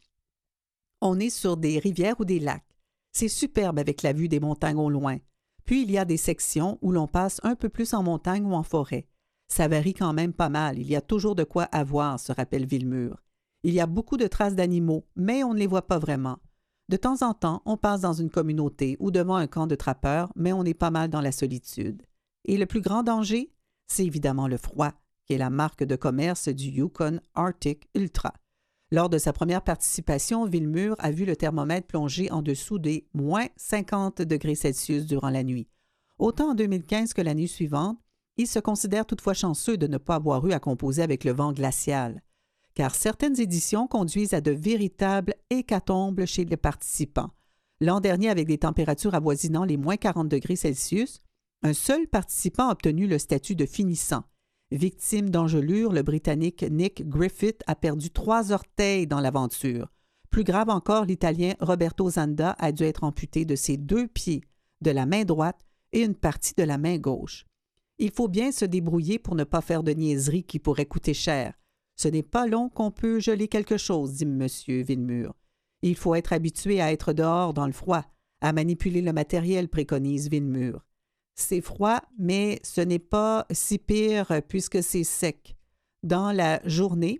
on est sur des rivières ou des lacs. C'est superbe avec la vue des montagnes au loin. Puis il y a des sections où l'on passe un peu plus en montagne ou en forêt. Ça varie quand même pas mal. Il y a toujours de quoi à voir, se rappelle Villemur. Il y a beaucoup de traces d'animaux, mais on ne les voit pas vraiment. De temps en temps, on passe dans une communauté ou devant un camp de trappeurs, mais on est pas mal dans la solitude. Et le plus grand danger, c'est évidemment le froid, qui est la marque de commerce du Yukon Arctic Ultra. Lors de sa première participation, Villemure a vu le thermomètre plonger en dessous des moins cinquante degrés Celsius durant la nuit. Autant en deux mille quinze que l'année suivante, il se considère toutefois chanceux de ne pas avoir eu à composer avec le vent glacial, car certaines éditions conduisent à de véritables hécatombes chez les participants. L'an dernier, avec des températures avoisinant les moins quarante degrés Celsius, un seul participant a obtenu le statut de finissant. Victime d'engelure, le Britannique Nick Griffith a perdu trois orteils dans l'aventure. Plus grave encore, l'Italien Roberto Zanda a dû être amputé de ses deux pieds, de la main droite et une partie de la main gauche. Il faut bien se débrouiller pour ne pas faire de niaiseries qui pourraient coûter cher. Ce n'est pas long qu'on peut geler quelque chose, dit M. Villemure. Il faut être habitué à être dehors dans le froid, à manipuler le matériel, préconise Villemure. C'est froid, mais ce n'est pas si pire puisque c'est sec. Dans la journée,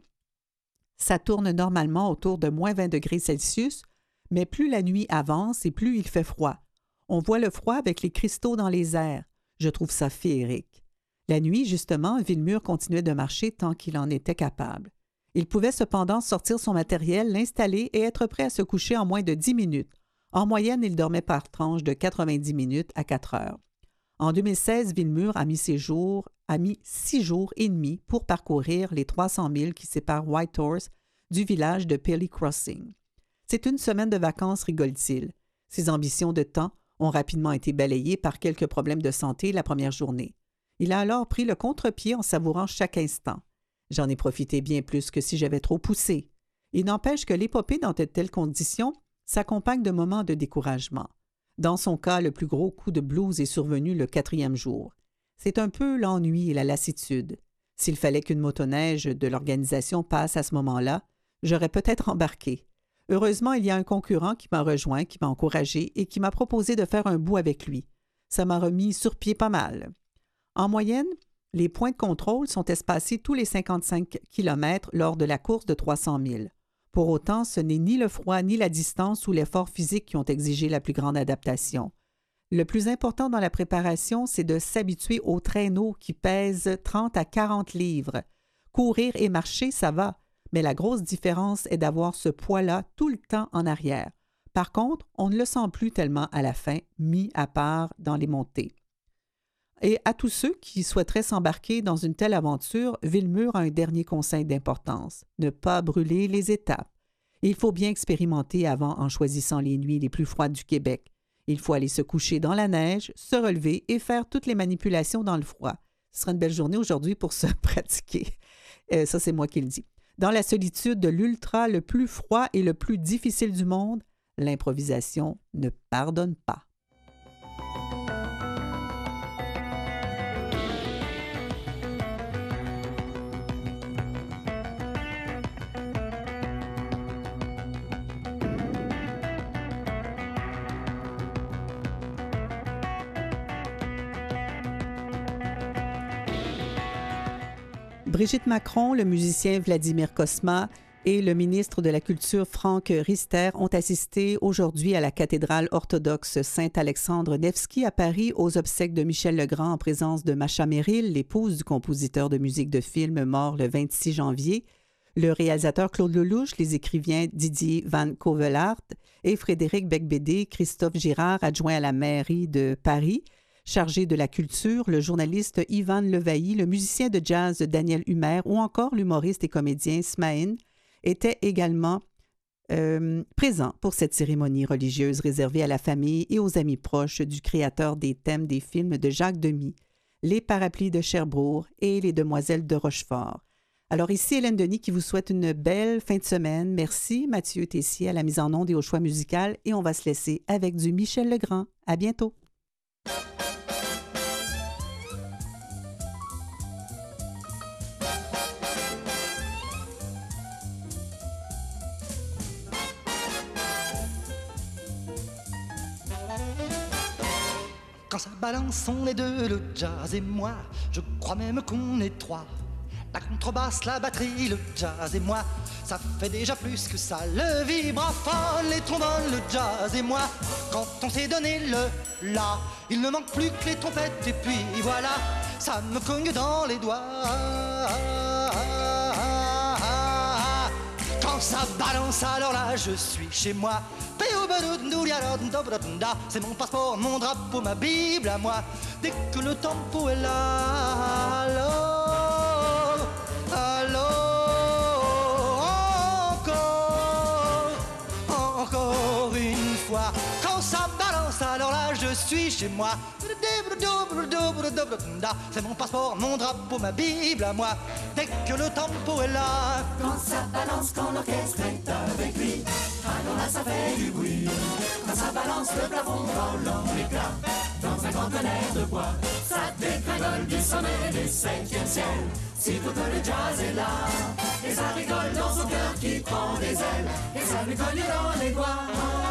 ça tourne normalement autour de moins vingt degrés Celsius, mais plus la nuit avance et plus il fait froid. On voit le froid avec les cristaux dans les airs. Je trouve ça féerique. La nuit, justement, Villemure continuait de marcher tant qu'il en était capable. Il pouvait cependant sortir son matériel, l'installer et être prêt à se coucher en moins de dix minutes. En moyenne, il dormait par tranche de quatre-vingt-dix minutes à quatre heures. En deux mille seize, Villemure a mis, ses jours, a mis six jours et demi pour parcourir les trois cents milles qui séparent Whitehorse du village de Pelly Crossing. C'est une semaine de vacances, rigole-t-il. Ses ambitions de temps ont rapidement été balayées par quelques problèmes de santé la première journée. Il a alors pris le contre-pied en savourant chaque instant. J'en ai profité bien plus que si j'avais trop poussé. Il n'empêche que l'épopée dans de telles conditions s'accompagne de moments de découragement. Dans son cas, le plus gros coup de blues est survenu le quatrième jour. C'est un peu l'ennui et la lassitude. S'il fallait qu'une motoneige de l'organisation passe à ce moment-là, j'aurais peut-être embarqué. Heureusement, il y a un concurrent qui m'a rejoint, qui m'a encouragé et qui m'a proposé de faire un bout avec lui. Ça m'a remis sur pied pas mal. En moyenne, les points de contrôle sont espacés tous les cinquante-cinq kilomètres lors de la course de trois cents milles. Pour autant, ce n'est ni le froid, ni la distance ou l'effort physique qui ont exigé la plus grande adaptation. Le plus important dans la préparation, c'est de s'habituer au traîneau qui pèse trente à quarante livres. Courir et marcher, ça va, mais la grosse différence est d'avoir ce poids-là tout le temps en arrière. Par contre, on ne le sent plus tellement à la fin, mis à part dans les montées. Et à tous ceux qui souhaiteraient s'embarquer dans une telle aventure, Villemure a un dernier conseil d'importance, ne pas brûler les étapes. Il faut bien expérimenter avant en choisissant les nuits les plus froides du Québec. Il faut aller se coucher dans la neige, se relever et faire toutes les manipulations dans le froid. Ce sera une belle journée aujourd'hui pour se pratiquer. Euh, ça, c'est moi qui le dis. Dans la solitude de l'ultra le plus froid et le plus difficile du monde, l'improvisation ne pardonne pas. Brigitte Macron, le musicien Vladimir Cosma et le ministre de la Culture Franck Riester ont assisté aujourd'hui à la cathédrale orthodoxe Saint-Alexandre Nevski à Paris aux obsèques de Michel Legrand en présence de Macha Merrill, l'épouse du compositeur de musique de film mort le vingt-six janvier, le réalisateur Claude Lelouch, les écrivains Didier Van Covelaert et Frédéric Becbédé, Christophe Girard, adjoint à la mairie de Paris, chargé de la culture, le journaliste Ivan Levailly, le musicien de jazz Daniel Humer ou encore l'humoriste et comédien Smaïn étaient également euh, présents pour cette cérémonie religieuse réservée à la famille et aux amis proches du créateur des thèmes des films de Jacques Demy, Les Parapluies de Cherbourg et Les Demoiselles de Rochefort. Alors ici, Hélène Denis qui vous souhaite une belle fin de semaine. Merci Mathieu Tessier à la mise en onde et au choix musical et on va se laisser avec du Michel Legrand. À bientôt. Quand ça balance, on est deux, le jazz et moi. Je crois même qu'on est trois. La contrebasse, la batterie, le jazz et moi, ça fait déjà plus que ça. Le vibraphone, les trombones, le jazz et moi, quand on s'est donné le la, il ne manque plus que les trompettes et puis voilà, ça me cogne dans les doigts. Quand ça balance, alors là je suis chez moi. C'est mon passeport, mon drapeau, ma Bible à moi. Dès que le tempo est là, alors, alors, encore, encore une fois. Quand ça balance, alors là je suis chez moi. C'est mon passeport, mon drapeau, ma Bible à moi. Dès que le tempo est là. Quand ça balance, quand l'orchestre est avec lui, alors là ça fait du bruit. Quand ça balance, le plafond vole en éclat dans un conteneur de bois. Ça dégringole du sommet du septième ciel. Si tout le jazz est là, et ça rigole dans son cœur qui prend des ailes, et ça lui cogne dans les doigts.